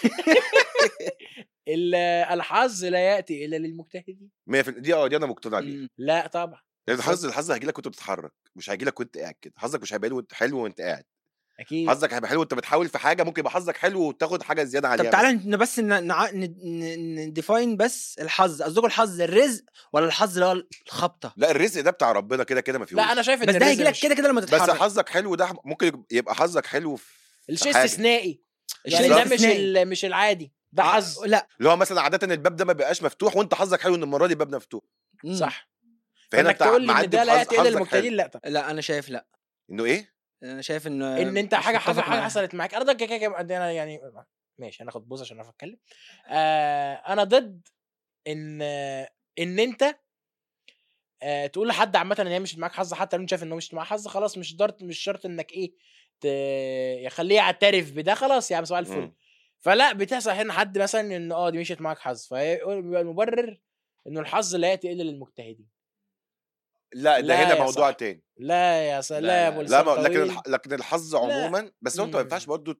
الحظ لا ياتي الا للمجتهدين 100%. دي انا مقتنع بيها. لا طبعا، الحظ هيجي لك وانت بتتحرك، مش هيجي لك وانت قاعد كده. حظك مش هيبقى حلو وانت قاعد، اكيد. حظك هيبقى حلو وانت بتحاول في حاجه، ممكن يبقى حظك حلو وتاخد حاجه زياده عليها. طب تعالى بس نديفاين بس الحظ. قصدكم الحظ الرزق ولا الحظ اللي هو الخبطه؟ لا الرزق ده بتاع ربنا كده ما فيهوش. لا انا شايف ان بس ده هيجي لك كده لما تتحرك. بس حظك حلو ده ممكن يبقى حظك حلو في الشيء استثنائي، يعني ده مش العادي، ده حظ. لا اللي هو مثلا عاده الباب ده ما بيبقاش مفتوح وانت حظك حلو ان المره دي الباب مفتوح. صح. فهنا انك تقول لي ان ده لا ياتي الا للمجتهدين. لا انا شايف لا. انه ايه؟ انا شايف ان انت حاجه حصلت معاك. انا ضد انا يعني ماشي، هناخد بوز عشان اعرف اتكلم. انا ضد ان انت تقول لحد عامه ان هي مش معاك حظ، حتى لو انت شايف انه مش معاك حظ، خلاص مش شرط انك ايه يخليه يعترف بده، خلاص يا عم سؤال الفل. فلا بتحصل هنا حد مثلا ان دي مشيت معاك حظ، فيبقى المبرر انه الحظ لا ياتي الا للمجتهدين. لا ده هنا موضوع تاني. لا يا سلام. لكن الحظ عموما، بس انت ما ينفعش برضو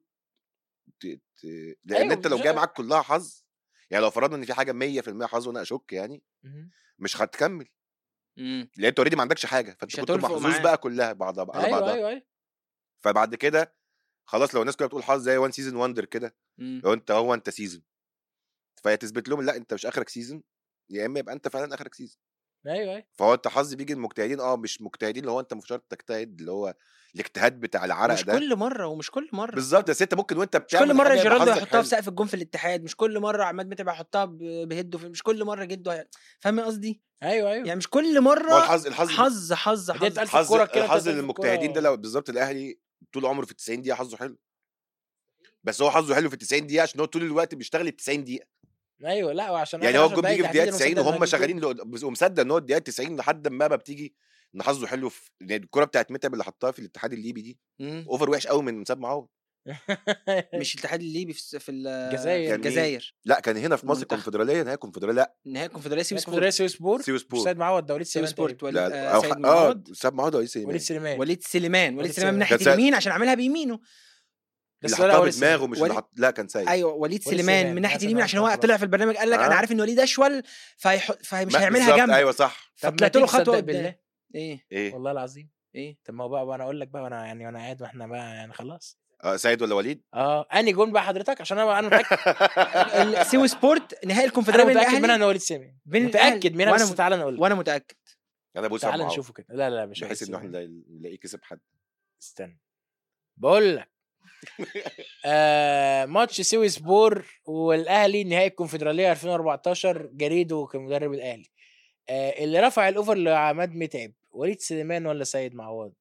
لان انت لو جاي معاك كلها حظ، يعني لو فرضنا ان في حاجه 100% حظ وانا اشك يعني مش هتكمل، لان انت اوريدي ما عندكش حاجه، فانت كنت محظوظ بقى كلها بعضها على بعضها. ايوه. فبعد كده خلاص، لو الناس كلها بتقول حظ زي وان سيزون وندر كده، لو انت سيزون، فيتثبت لهم لا انت مش اخرك سيزون، يا اما يبقى انت فعلا اخرك سيزون. ايوه. فهو انت حظ بيجي المجتهدين، مش مجتهدين اللي هو انت مش شرط تجتهد، اللي هو الاجتهاد بتاع العرق مش ده كل مره ومش كل مره بالظبط. بس انت ممكن وانت بتعمل مش كل مره جيراردو يحطها في سقف الجون في الاتحاد، مش كل مره عماد متعب يحطها بهده مش كل مره جده فاهم قصدي؟ ايوه يعني مش كل مره. الحظ للمجتهدين ده لو بالظبط الاهلي طول عمره في 90 دقيقه حظه حلو، بس هو حظه حلو في 90 دقيقه عشان هو طول الوقت بيشتغل ال 90 دقيقه. ايوه لا وعشان يعني هو الجون بيجي في دقيقه 90 وهم شغالين ومصدق ان هو الدقيقه 90 لحد ما بتيجي ان حظه حلو في الكره بتاعت متعب اللي حطها في الاتحاد الليبي دي اوفر وحش قوي من مساب معاهم. مش الاتحاد الليبي في الجزائر. لا كان هنا في مصر كونفدراليه، نهائي كونفدراليه. لا نهائي كونفدراليه سيو سبور سيو سبور سيد معوض ده وليد سبورت سيد معوض وليد سليمان من ناحيه اليمين عشان عاملها بيمينه، بس ولا بدماغه مش لا كان سيد. ايوه وليد سليمان من ناحيه اليمين عشان هو طلع في البرنامج قال لك انا عارف ان وليد اشول فمش هيعملها جنب. ايوه صح. فطلعت له خطوه بالله. ايه والله العظيم ايه. طب ما هو بقى وانا اقول لك بقى وانا يعني وانا قاعد واحنا بقى يعني خلاص. سيد ولا وليد؟ اني جون بقى حضرتك عشان انا متاكد. سيو سبورت نهائي الكونفدراليه انا متاكد منها ان وليد سليمان متاكد منها، بس تعالى نقول وانا متاكد. انا بقول تعالى نشوفه كده. لا مش بحس ان احنا نلاقيه كسب حد. استنى بقول لك ماتش سيوي سبور والاهلي نهائي الكونفدراليه 2014 جريدو كمدرب الاهلي. اللي رفع الاوفر لعماد متعب وليد سليمان ولا سيد معوض؟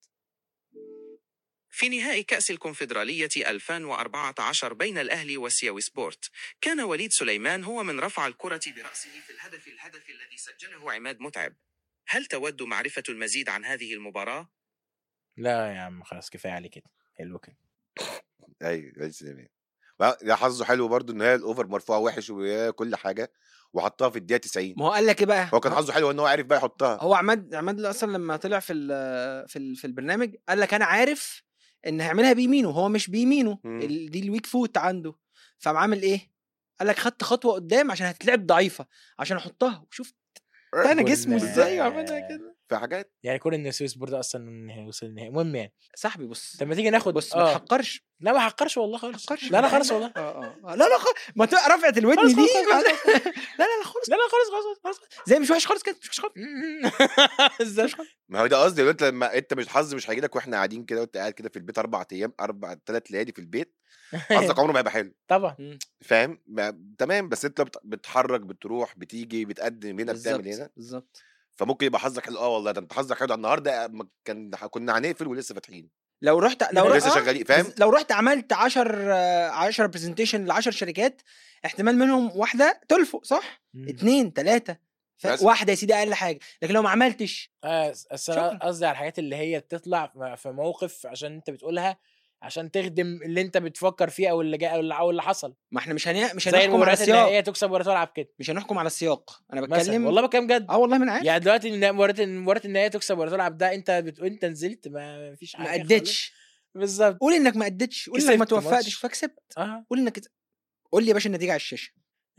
في نهائي كأس الكونفدرالية 2014 بين الأهلي وسيوي سبورت كان وليد سليمان هو من رفع الكرة برأسه في الهدف الذي سجله عماد متعب. هل تود معرفة المزيد عن هذه المباراة؟ لا يا عم خلاص كفاية علي كده. حلو كده. ايوه وليد سليمان يا حظه حلو برضو ان هي الاوفر مرفوع وحش وكل حاجه وحطها في الدقيقه 90. ما هو قال لك ايه بقى، هو كان حظه حلو ان هو عارف بقى يحطها. هو عماد اصلا لما طلع في البرنامج قال لك انا عارف ان هيعملها بيمينه، هو مش بيمينه دي الويك فوت عنده، فعامل ايه قال لك خدت خطوه قدام عشان هتلعب ضعيفه عشان احطها. وشوف انا جسمه ازاي عملها كده في حاجات يعني كون ان سويس بورد اصلا وصل النهائي. المهم يعني صاحبي بص طب ما تيجي ناخد بص ما تحقرش. لا ما حقرش والله خالص. لا لا خالص والله. لا ما رفعت الودن دي. لا خالص زي مش وحش خالص كده، مش وحش خالص. ازاي ما هو ده قصدي. انت لما انت مش حظ مش هيجي لك واحنا قاعدين كده وانت قاعد كده في البيت 4 ايام 3 ليالي في البيت، حظك عمره ما هيبقى حلو طبعا. فاهم تمام. بس انت بتتحرك بتروح بتيجي بتقدم هنا بتعمل هنا بالظبط. فممكن يبقى حظك حلو. والله ده انت حظك حلو النهارده. كنا هنقفل ولسه فاتحين لو رحت لسه شغالين فاهم. لو رحت عملت 10 برزنتيشن ل 10 شركات احتمال منهم واحده تلفق صح 2 3 واحده يا سيدي اقل حاجه. لكن لو ما عملتش قصدي على الحاجات اللي هي بتطلع في موقف عشان انت بتقولها عشان تخدم اللي انت بتفكر فيه او اللي جاء او اللي حصل. ما احنا مش هنحكم على السياق. هي تكسب ولا تلعب كده. مش هنحكم على السياق. انا بتكلم والله بكلم جد. والله من عارف. يعني دلوقتي مباراه النهائيه تكسب ولا تلعب ده انت بتقول انت نزلت ما فيش حاجه ما اديتش بالظبط. قول انك ما اديتش، قول انك ما توفقتش فكسبت. قول انك قول لي يا باشا النتيجه على الشاشه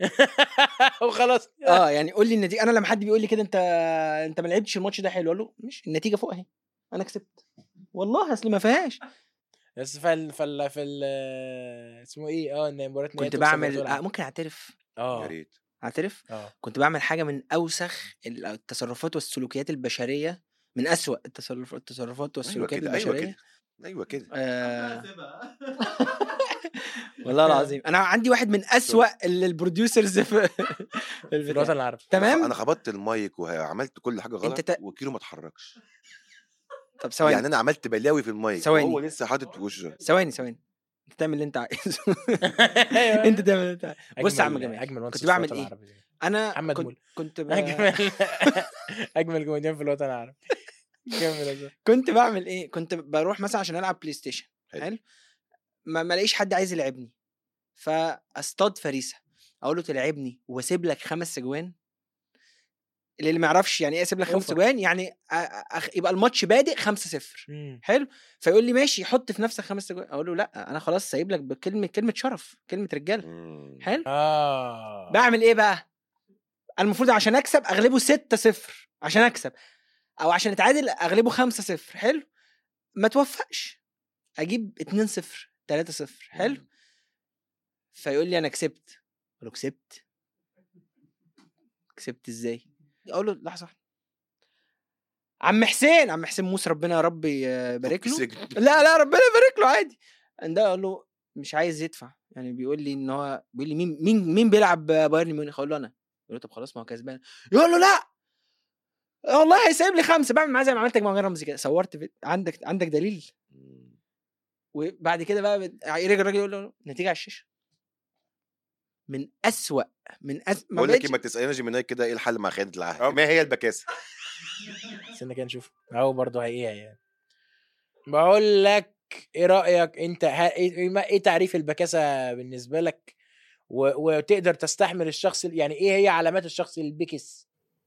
وخلاص. يعني قول لي النتيجه. انا لما حد بيقول لي كده انت ما لعبتش الماتش ده حلو اقول له مش النتيجه فوق اهي انا كسبت والله اصل ما فيهاش. بس اسمه ايه ان مباراه كنت بعمل ممكن اعترف يا ريت اعترف كنت بعمل حاجه من اوسخ التصرفات والسلوكيات البشريه، من اسوأ التصرفات والسلوكيات البشريه. ايوه كده والله العظيم انا عندي واحد من اسوأ البروديوسرز في الوطن العربي. تمام انا خبطت المايك وعملت كل حاجه غلط وكيلو ما اتحركش. طب ثواني يعني انا عملت بلاوي في المايك وهو لسه حاطط وشه. ثواني انت تعمل اللي انت عايزه. انت تعمل اللي انت عايزه. بص يا عم جمال كنت بعمل ايه انا كنت اجمل كوميديان في الوطن العربي. كنت بعمل ايه كنت بروح مثلا عشان العب بلاي ستيشن حلو ما الاقيش حد عايز يلعبني فاصطاد فريسه اقول له تلعبني واسيب لك 5 اجوان. اللي ما يعرفش يعني ايه اسيب لك 5 اجوان يعني يبقى الماتش بادئ 5-0 حلو. فيقول لي ماشي حط في نفسك 5 اجوان. اقول له لا انا خلاص سايب لك بكلمه شرف كلمه رجاله حلو. بعمل ايه بقى المفروض عشان اكسب اغلبه 6-0 عشان اكسب او عشان اتعادل اغلبه 5-0 حلو. ما توفقش اجيب 2-0 3-0 حلو. فيقول لي انا كسبت. اقول له كسبت ازاي؟ اقول له لحظه عم حسين موسى ربنا يا رب يبارك له. لا ربنا يبارك له عادي. ده اقول له مش عايز يدفع يعني بيقول لي ان هو بيقول لي مين بيلعب بايرن ميونخ. اقول له انا. يقول له طب خلاص ما هو كسبان. يقول له لا والله هيسيب لي 5. بعمل معاه زي ما عملت مع رمزي كده صورت عندك دليل. وبعد كده بقى يرجع الراجل يقول له نتيجه على الشاشه. من أسوأ بقول لك ما تسالنيش من كده ايه الحل مع خيانه العهد. ما هي البكاسه. استنى كده نشوف اهو برضه هي يعني. بقول لك ايه رايك انت ايه تعريف البكاسه بالنسبه لك وتقدر تستحمل الشخص يعني ايه هي علامات الشخص البكس؟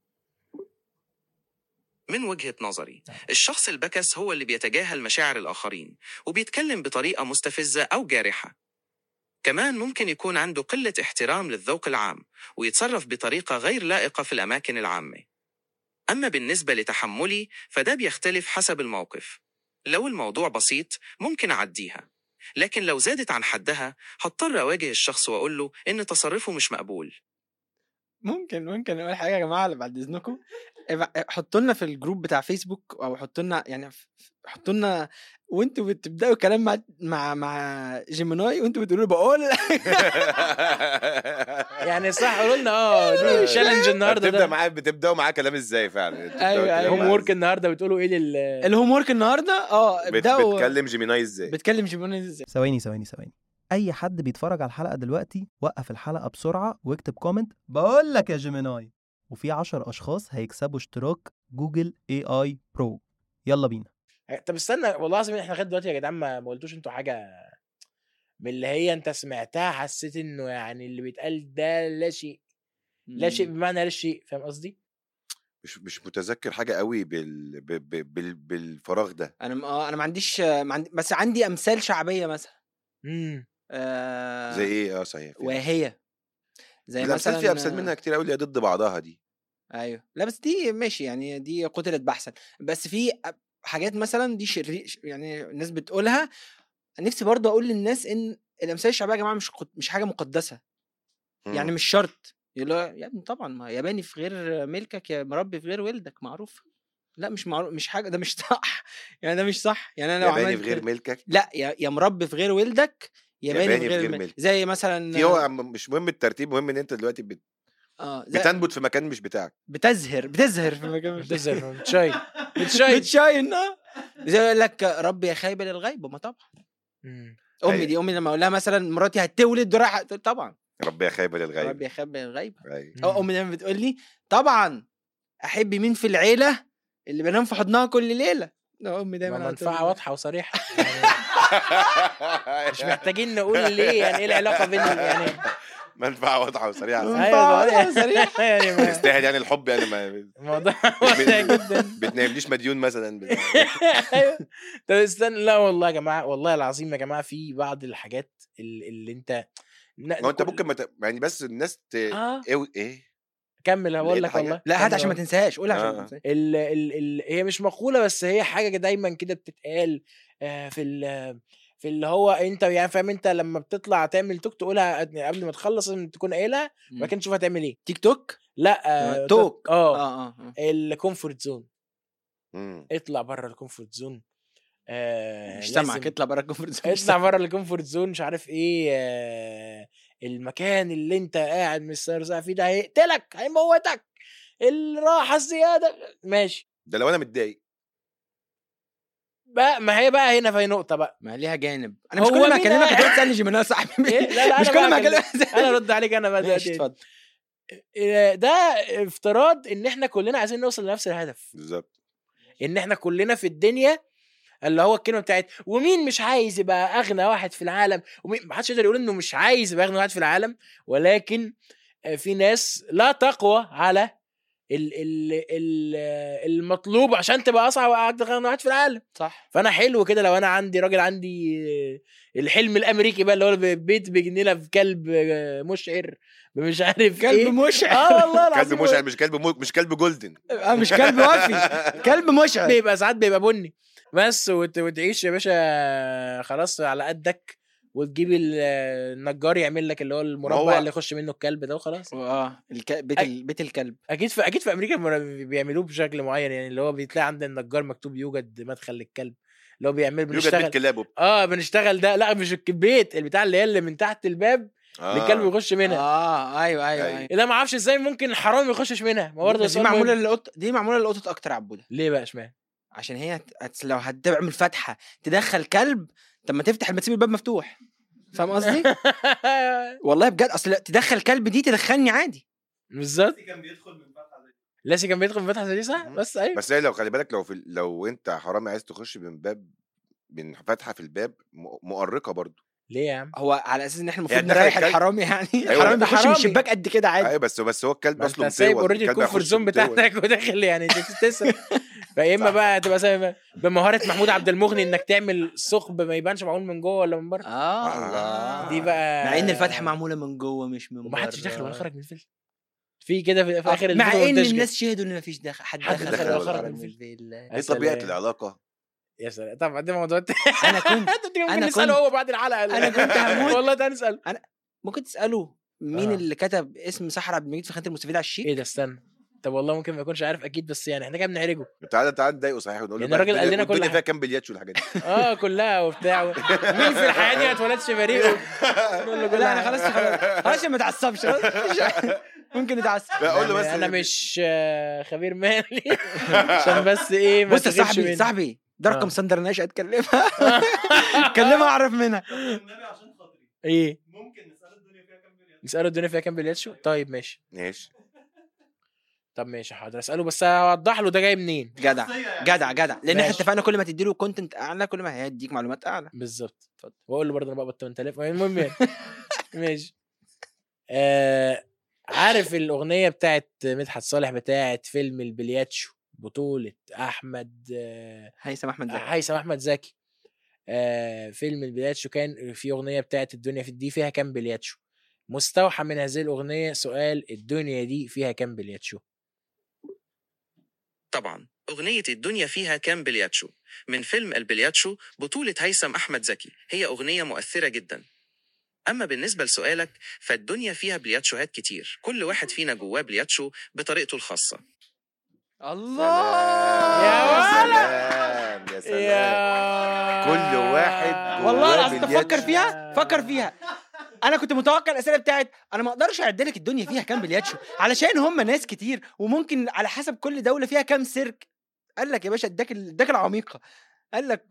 من وجهة نظري الشخص البكس هو اللي بيتجاهل مشاعر الآخرين وبيتكلم بطريقة مستفزة أو جارحة. كمان ممكن يكون عنده قلة احترام للذوق العام ويتصرف بطريقة غير لائقة في الأماكن العامة. أما بالنسبة لتحملي فده بيختلف حسب الموقف. لو الموضوع بسيط ممكن أعديها، لكن لو زادت عن حدها هضطر أواجه الشخص وأقول له إن تصرفه مش مقبول. ممكن نقول حاجه يا جماعه بعد اذنكم، حطوا لنا في الجروب بتاع فيسبوك او حطوا لنا يعني حطوا لنا وانتوا بتبداوا كلام مع جيميناي وانتوا بتقولوا بقول يعني صح قولوا لنا دي تشالنج النهارده بتبداوا معاه كلام ازاي فعلا؟ ايوه الهوم وورك النهارده بتقولوا ايه الهوم وورك النهارده ابداوا بتكلم جيميناي ازاي؟ ثواني اي حد بيتفرج على الحلقه دلوقتي وقف الحلقه بسرعه واكتب كومنت بقول لك يا جيميناي، وفي 10 اشخاص هيكسبوا اشتراك جوجل AI برو. يلا بينا. طب استنى والله العظيم احنا لغايه دلوقتي يا جدعان ما قلتوش انتوا حاجه من اللي هي انت سمعتها حسيت انه يعني اللي بيتقال ده لا شيء بمعنى لا شيء، فاهم قصدي؟ مش متذكر حاجه قوي بالفراغ ده. انا ما عنديش بس عندي امثال شعبيه مثلا. زي ايه؟ صحيح وهي زي مثلا في امثال منها كتير قوي اللي ضد بعضها دي. ايوه لا بس دي ماشي يعني دي قتلت بحثا، بس في حاجات مثلا دي يعني الناس بتقولها. نفسي برضه اقول للناس ان الامثال الشعبيه يا جماعه مش حاجه مقدسه. يعني مش شرط يا ابني طبعا ما ياباني في غير ملكك يا مربي في غير ولدك معروف. لا مش معروف، مش حاجه، ده مش صح يعني ده مش صح يعني انا لو ياباني في غير ملكك، لا يا مربي في غير ولدك ياباني في غير ملكك. زي مثلا هو مش مهم الترتيب، مهم ان انت دلوقتي بتنبت في مكان مش بتاعك، بتزهر في مكان مش بتزهر بتشاين زي يقول لك ربي يا خايبه للغيبه. ما طبعا امي دي امي لما اقول لها مثلا مراتي هتولد راح طبعا ربي يا خايبه للغيبه، ربي يا خايبه للغيبه. او امي دايما بتقول لي طبعا احب مين في العيله اللي بنام في حضنها كل ليله. امي دايما منفعه واضحه وصريحه يعني مش محتاجين نقول ليه يعني ايه العلاقه بين يعني منفعه واضحه وسريعه. يعني يستاهل يعني الحب يعني الموضوع واضح جدا. بتنامليش مديون مثلا طب استنى، لا والله يا جماعه والله العظيم يا جماعه في بعض الحاجات اللي انت ما انت ممكن يعني بس الناس ايه كمل هقول لك والله. لا هات عشان ما تنساهاش، قول عشان هي مش مقوله بس هي حاجه دايما كده بتتقال في اللي هو انت يعني فاهم، انت لما بتطلع تعمل توك تقولها قبل ما تخلص لازم تكون قايلها ما كنتش تشوفها تعمل ايه. تيك توك لا توك الكومفورت زون. اطلع بره الكومفورت زون. مش سامعك. اطلع بره الكومفورت زون، اطلع بره الكومفورت زون مش عارف ايه. المكان اللي انت قاعد مسترزق فيه ده هيقتلك هيموتك، الراحه الزياده ماشي. ده لو انا متضايق بقى، ما هي بقى هنا في نقطه بقى ما ليها جانب. انا مش كل ما اكلمك انت تسالني جيميناي صاحبي. لا مش كل ما اكلمك انا ارد عليك انا بقى. اتفضل. ده افتراض ان احنا كلنا عايزين نوصل لنفس الهدف بالظبط، ان احنا كلنا في الدنيا اللي هو الكلمه بتاعت ومين مش عايز يبقى اغنى واحد في العالم، ومين ما حدش يقدر يقول انه مش عايز يبقى اغنى واحد في العالم، ولكن في ناس لا تقوى على المطلوب عشان تبقى اصعب اغنى واحد في العالم. صح. فانا حلو كده لو انا عندي راجل عندي الحلم الامريكي بقى اللي هو بيت بجنينه في كلب مشعر مش عارف كلب مشعر. والله العظيم كلب مشعر مش كلب جولدن. مش كلب وافي، كلب مشعر. بيبقى ساعات بيبقى بني بس وتعيش يا باشا خلاص على قدك، وتجيب النجار يعمل لك اللي هو المربع اللي يخش منه الكلب ده وخلاص. بيت الكلب. اكيد في امريكا بيعملوه بشكل معين، يعني اللي هو بيتلاقي عند النجار مكتوب يوجد مدخل للكلب، اللي هو بيعمل بنشتغل بنشتغل ده. لا مش البيت البتاع اللي من تحت الباب الكلب يخش منها. ايوه لا ما اعرفش ازاي ممكن الحرام يخشش منها. ما برضه دي معموله للقط، دي معموله للقطط اكتر عبوده. ليه بقى اشمعنى؟ عشان هي لو هتعمل فتحه تدخل كلب، طب ما تفتح ما تسيب الباب مفتوح. فاهم قصدي؟ والله بجد، اصل تدخل كلب دي تدخلني عادي. بالظبط. كان بيدخل من فتحه زي لاسي كان بيدخل من فتحه زي دي صح. بس ايوه بس لو خلي بالك لو انت حرامي عايز تخش من باب من فتحه في الباب مؤرقه برضو. ليه يا عم؟ هو على اساس ان احنا المفروض يعني نريح دخل الحرامي يعني أيوة، الحرامي بيخش من حرامي. الشباك قد كده عادي. ايوه بس هو الكلب ما اصله انت سايب متول، اوريدي الكلب الكومفورت هيخش زون متول. بتاعتك وداخل يعني تستسر. فيا اما بقى تبقى سايب بمهاره محمود عبد المغني انك تعمل ثقب ما يبانش معمول من جوه ولا من بره. الله دي بقى مع ان الفتحه معموله من جوه مش من بره، ومحدش دخل ولا خرج من الفيلم في كده في اخر مع الفيلم ان منتج الناس شهدوا ان مفيش حد دخل دخل ولا ولا خرج خرج من من الفيلم. الفيلا. ايه طبيعه سلام. العلاقه؟ يا سلام. طبعا ده موضوع انا كنت ممكن نساله هو بعد الحلقه. أنا كنت هموت. والله ده نساله. ممكن تساله مين اللي كتب اسم سحر عبد المجيد في خانه المستفيد على الشيك؟ ايه ده استنى. طب والله ممكن ما يكونش عارف اكيد، بس يعني احنا كده بنحرجه. تعالى نضايقه صحيح ونقول له يعني الراجل قال لنا كل الدنيا حاجة. فيها كام بلياتشو والحاجات دي. كلها وبتاع مين في الحياه دي ما اتولدش بريء. نقول له لا انا خلاص ما تعصبش ممكن نتعصب. لا اقول له بس انا مش خبير مالي عشان بس ايه ما بص يا صاحبي ده رقم ساندر ناشئ اتكلمها كلمها اعرف منها. النبي عشان خاطري ايه ممكن نسأله الدنيا فيها كام بلياتشو؟ نساله الدنيا فيها كام بلياتشو. طيب ماشي. طب ماشي حاضر اساله، بس هوضح له ده جاي منين. جدع لان احنا ماشي. اتفقنا كل ما تديله كونتنت اعلى كل ما هيديك معلومات اعلى. بالظبط. اتفضل. واقول له برضه انا بقبض 8000. المهم يعني ماشي. عارف الاغنيه بتاعت مدحت صالح بتاعت فيلم البلياتشو بطوله احمد هيثم احمد زكي. فيلم البلياتشو كان في اغنيه بتاعت الدنيا في دي فيها كام بلياتشو؟ مستوحى من هذه الاغنيه سؤال الدنيا دي فيها كام بلياتشو؟ طبعا أغنية الدنيا فيها كام بلياتشو من فيلم البلياتشو بطولة هيثم أحمد زكي هي أغنية مؤثرة جدا. أما بالنسبة لسؤالك فالدنيا فيها بلياتشوهات كتير، كل واحد فينا جواه بلياتشو بطريقته الخاصة. الله يا سلام كل واحد والله العظيم فكر فيها. انا كنت متوقع الاسئله بتاعت انا ما اقدرش اعد لك الدنيا فيها كام بلياتشو علشان هم ناس كتير وممكن على حسب كل دوله فيها كام سيرك. قال لك يا باشا اداك العميقه. قال لك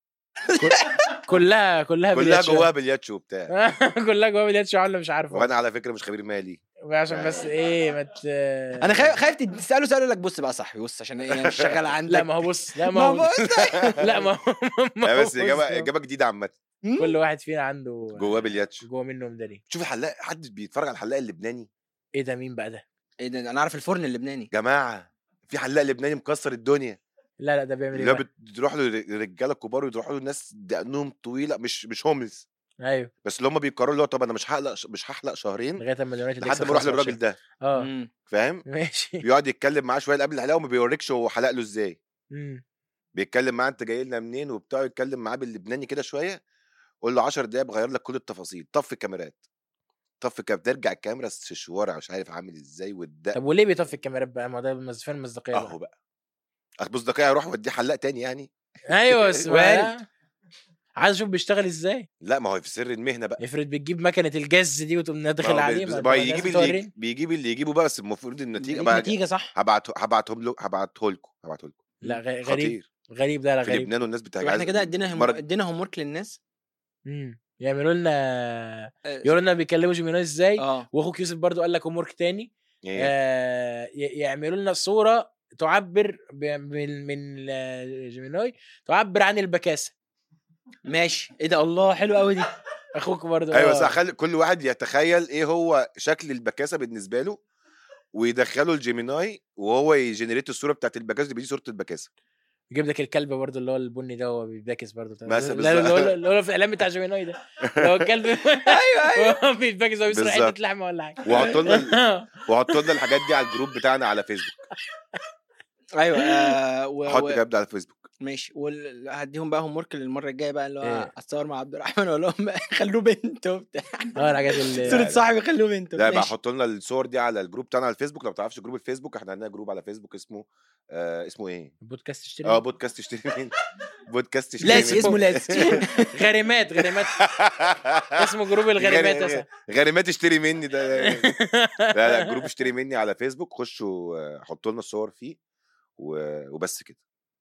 كلها جواها بلياتشو بتاع كلها جواها بلياتشو ولا مش عارفه. وانا على فكره مش خبير مالي عشان بس ايه انا خايف تساله سؤال لك بص بقى صاحبي بص عشان ايه انا شغال عندك. لا ما هو بص لا ما هو بس اجابه جديده عامه. كل واحد فينا عنده جواه بلياتشو جوه منه مداري. شوف الحلاق حد بيتفرج على الحلاق اللبناني؟ ايه ده مين بقى ده؟ ايه ده انا عارف الفرن اللبناني جماعه في حلاق لبناني مكسر الدنيا. لا ده بيعمل ايه؟ ايه؟ بتروح له رجاله كبار ويروحوا له ناس دقنهم طويله مش هوملز. ايوه بس اللي هم بيقرروا اللي هو طب انا مش هحلق شهرين لغايه اما اليونايتد لحد ما اروح للراجل ده. فاهم؟ ماشي. بيقعد يتكلم معاه شويه قبل الحلقه وما بيوريكش هو حلق له ازاي. بيتكلم معاه انت جاي لنا منين وبتاع، يتكلم معاه باللبناني كده شويه. قول له 10 دقايق بغير لك كل التفاصيل. طفي الكاميرات ترجع الكاميرا الشوارع مش عارف عامل ازاي والدق. طب وليه بيطفي الكاميرات بقى؟ ما ده فين المصداقيه اهو بقى مصداقيه اروح وديه حلاق تاني يعني. ايوه اسمع عايز اشوف بيشتغل ازاي. لا ما هو في سر المهنه بقى. افرض بتجيب مكنه الجز دي وتقوم داخل عليه بيجيب اللي يجيبه بقى. بس المفروض النتيجه صح. هبعته لكم. لا غريب ده. لا في لبنان والناس بتاعتنا احنا كده ادينا هوم ورك للناس يعملوا لنا بيكلموا جيميناي ازاي. واخوك يوسف برضو قال لك هوم ورك تاني. يعملوا لنا صوره تعبر من جيميناي تعبر عن البكاسه. ماشي ايه ده الله حلو قوي دي. اخوك برضو ايوه صح. خلي كل واحد يتخيل ايه هو شكل البكاسه بالنسبه له ويدخله الجيميناي وهو يجنريت الصوره بتاعت البكاسه. بيجي صوره البكاسه. يجيب لك الكلب برضو اللي هو البني ده هو بيتباكس برضو. لا اللي هو في الاعلان بتاع جيميناي ده اللي هو الكلب ايوه بيتباكس وبيسرق حته لحمه ولا حاجه. وحطوا لنا الحاجات دي على الجروب بتاعنا على فيسبوك. ايوه حط الكلام ده على فيسبوك. ماشي. وهديهم بقى هوم ورك للمره الجايه بقى اللي هو اتصور مع عبد الرحمن واقول لهم خلوه بنت وبتاع. الحاجات اللي صوره صاحبي خلوه بنت. لا بقى حطوا لنا الصور دي على الجروب بتاعنا على الفيسبوك. لو ما تعرفش جروب الفيسبوك احنا عندنا جروب على فيسبوك اسمه ايه؟ بودكاست اشتري. بودكاست اشتري مين؟ بودكاست اشتري مين؟ اسمه غريمات اسمه جروب الغريمات اصلا. غريمات اشتري مني ده. لا جروب اشتري مني على فيسبوك. خشوا حطوا لنا الصور فيه وبس كده.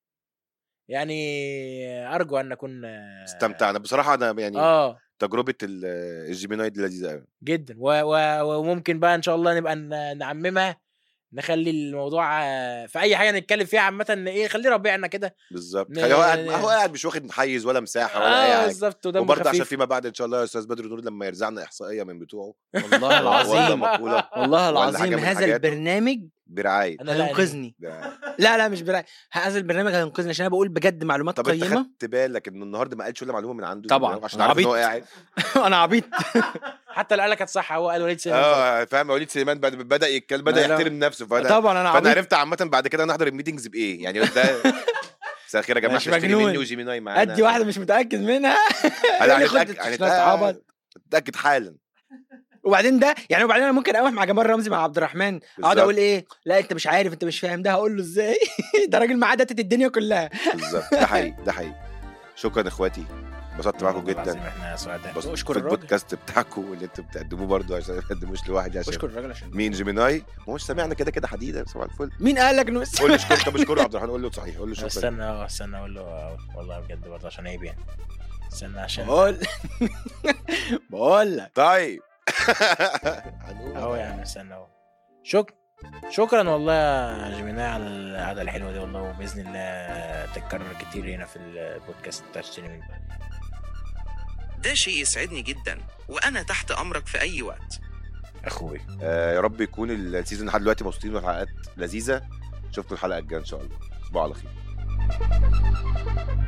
يعني ارجو ان نكون استمتعنا بصراحه. انا يعني تجربه الجيميناي دي لذيذه قوي جدا. وممكن بقى ان شاء الله نبقى نعممها نخلي الموضوع في اي حاجه نتكلم فيها عامه ايه، خليه ربيعنا كده بالظبط. خليه هو قاعد مش واخد حيز ولا مساحه ولا اي حاجه بالظبط. وبرضه عشان فيما بعد ان شاء الله يا استاذ بدر نور لما يرزعنا احصائيه من بتوعه والله العظيم والله العظيم هذا البرنامج برعايه هينقذني. لا مش برعايه، هذا البرنامج هينقذني عشان انا بقول بجد معلومات قيمه. طب انت خدت بالك ان النهارده ما قالش ولا معلومه من عنده؟ طبعا عشان عارف ان هو قاعد. انا عبيط. حتى اللي قالك كانت صح، هو قال وليد سليمان. فاهم. وليد سليمان بدا يتكلم، بدا يحترم نفسه. طبعا فانا عرفت عامه بعد كده نحضر الميتنجز بايه يعني. ده مساء الخير يا جماعه، اشتري مني وجيميناي معانا. ادي واحده مش متاكد منها. انا اتاكد حالا. وبعدين انا ممكن اروح مع جمال رمزي مع عبد الرحمن اقعد اقول ايه، لا انت مش عارف، انت مش فاهم، ده هقول له ازاي؟ ده راجل معاه داتا الدنيا كلها. بالظبط. ده حقيقي. شكرا اخواتي، انبسطت معاكم جدا. احنا سعداء. اشكر البودكاست بتاعكم اللي انتوا بتقدموه برضه عشان ما تقدموش لوحدي. عشان اشكر الراجل عشان مين جيميناي مش سامعنا كده حديده. صباح الفل. مين قال لك انه قول له شكرا. طب اشكره عبد الرحمن، قول له صحيح، قول له شكرا. استنى اقول له والله بجد برضه عشان عيب يعني. استنى عشان بقول لك طيب. اهو يعني استنى اهو. شكرا والله يا جيميناي على القعده الحلوه دي والله، وباذن الله تتكرر كتير هنا في البودكاست بتاع ستريمينج. ده شيء يسعدني جدا، وانا تحت امرك في اي وقت اخوي. يا رب يكون السيزون لحد دلوقتي مبسوطين والحلقات لذيذه. نشوفكم الحلقه الجايه ان شاء الله. تصبحوا على خير.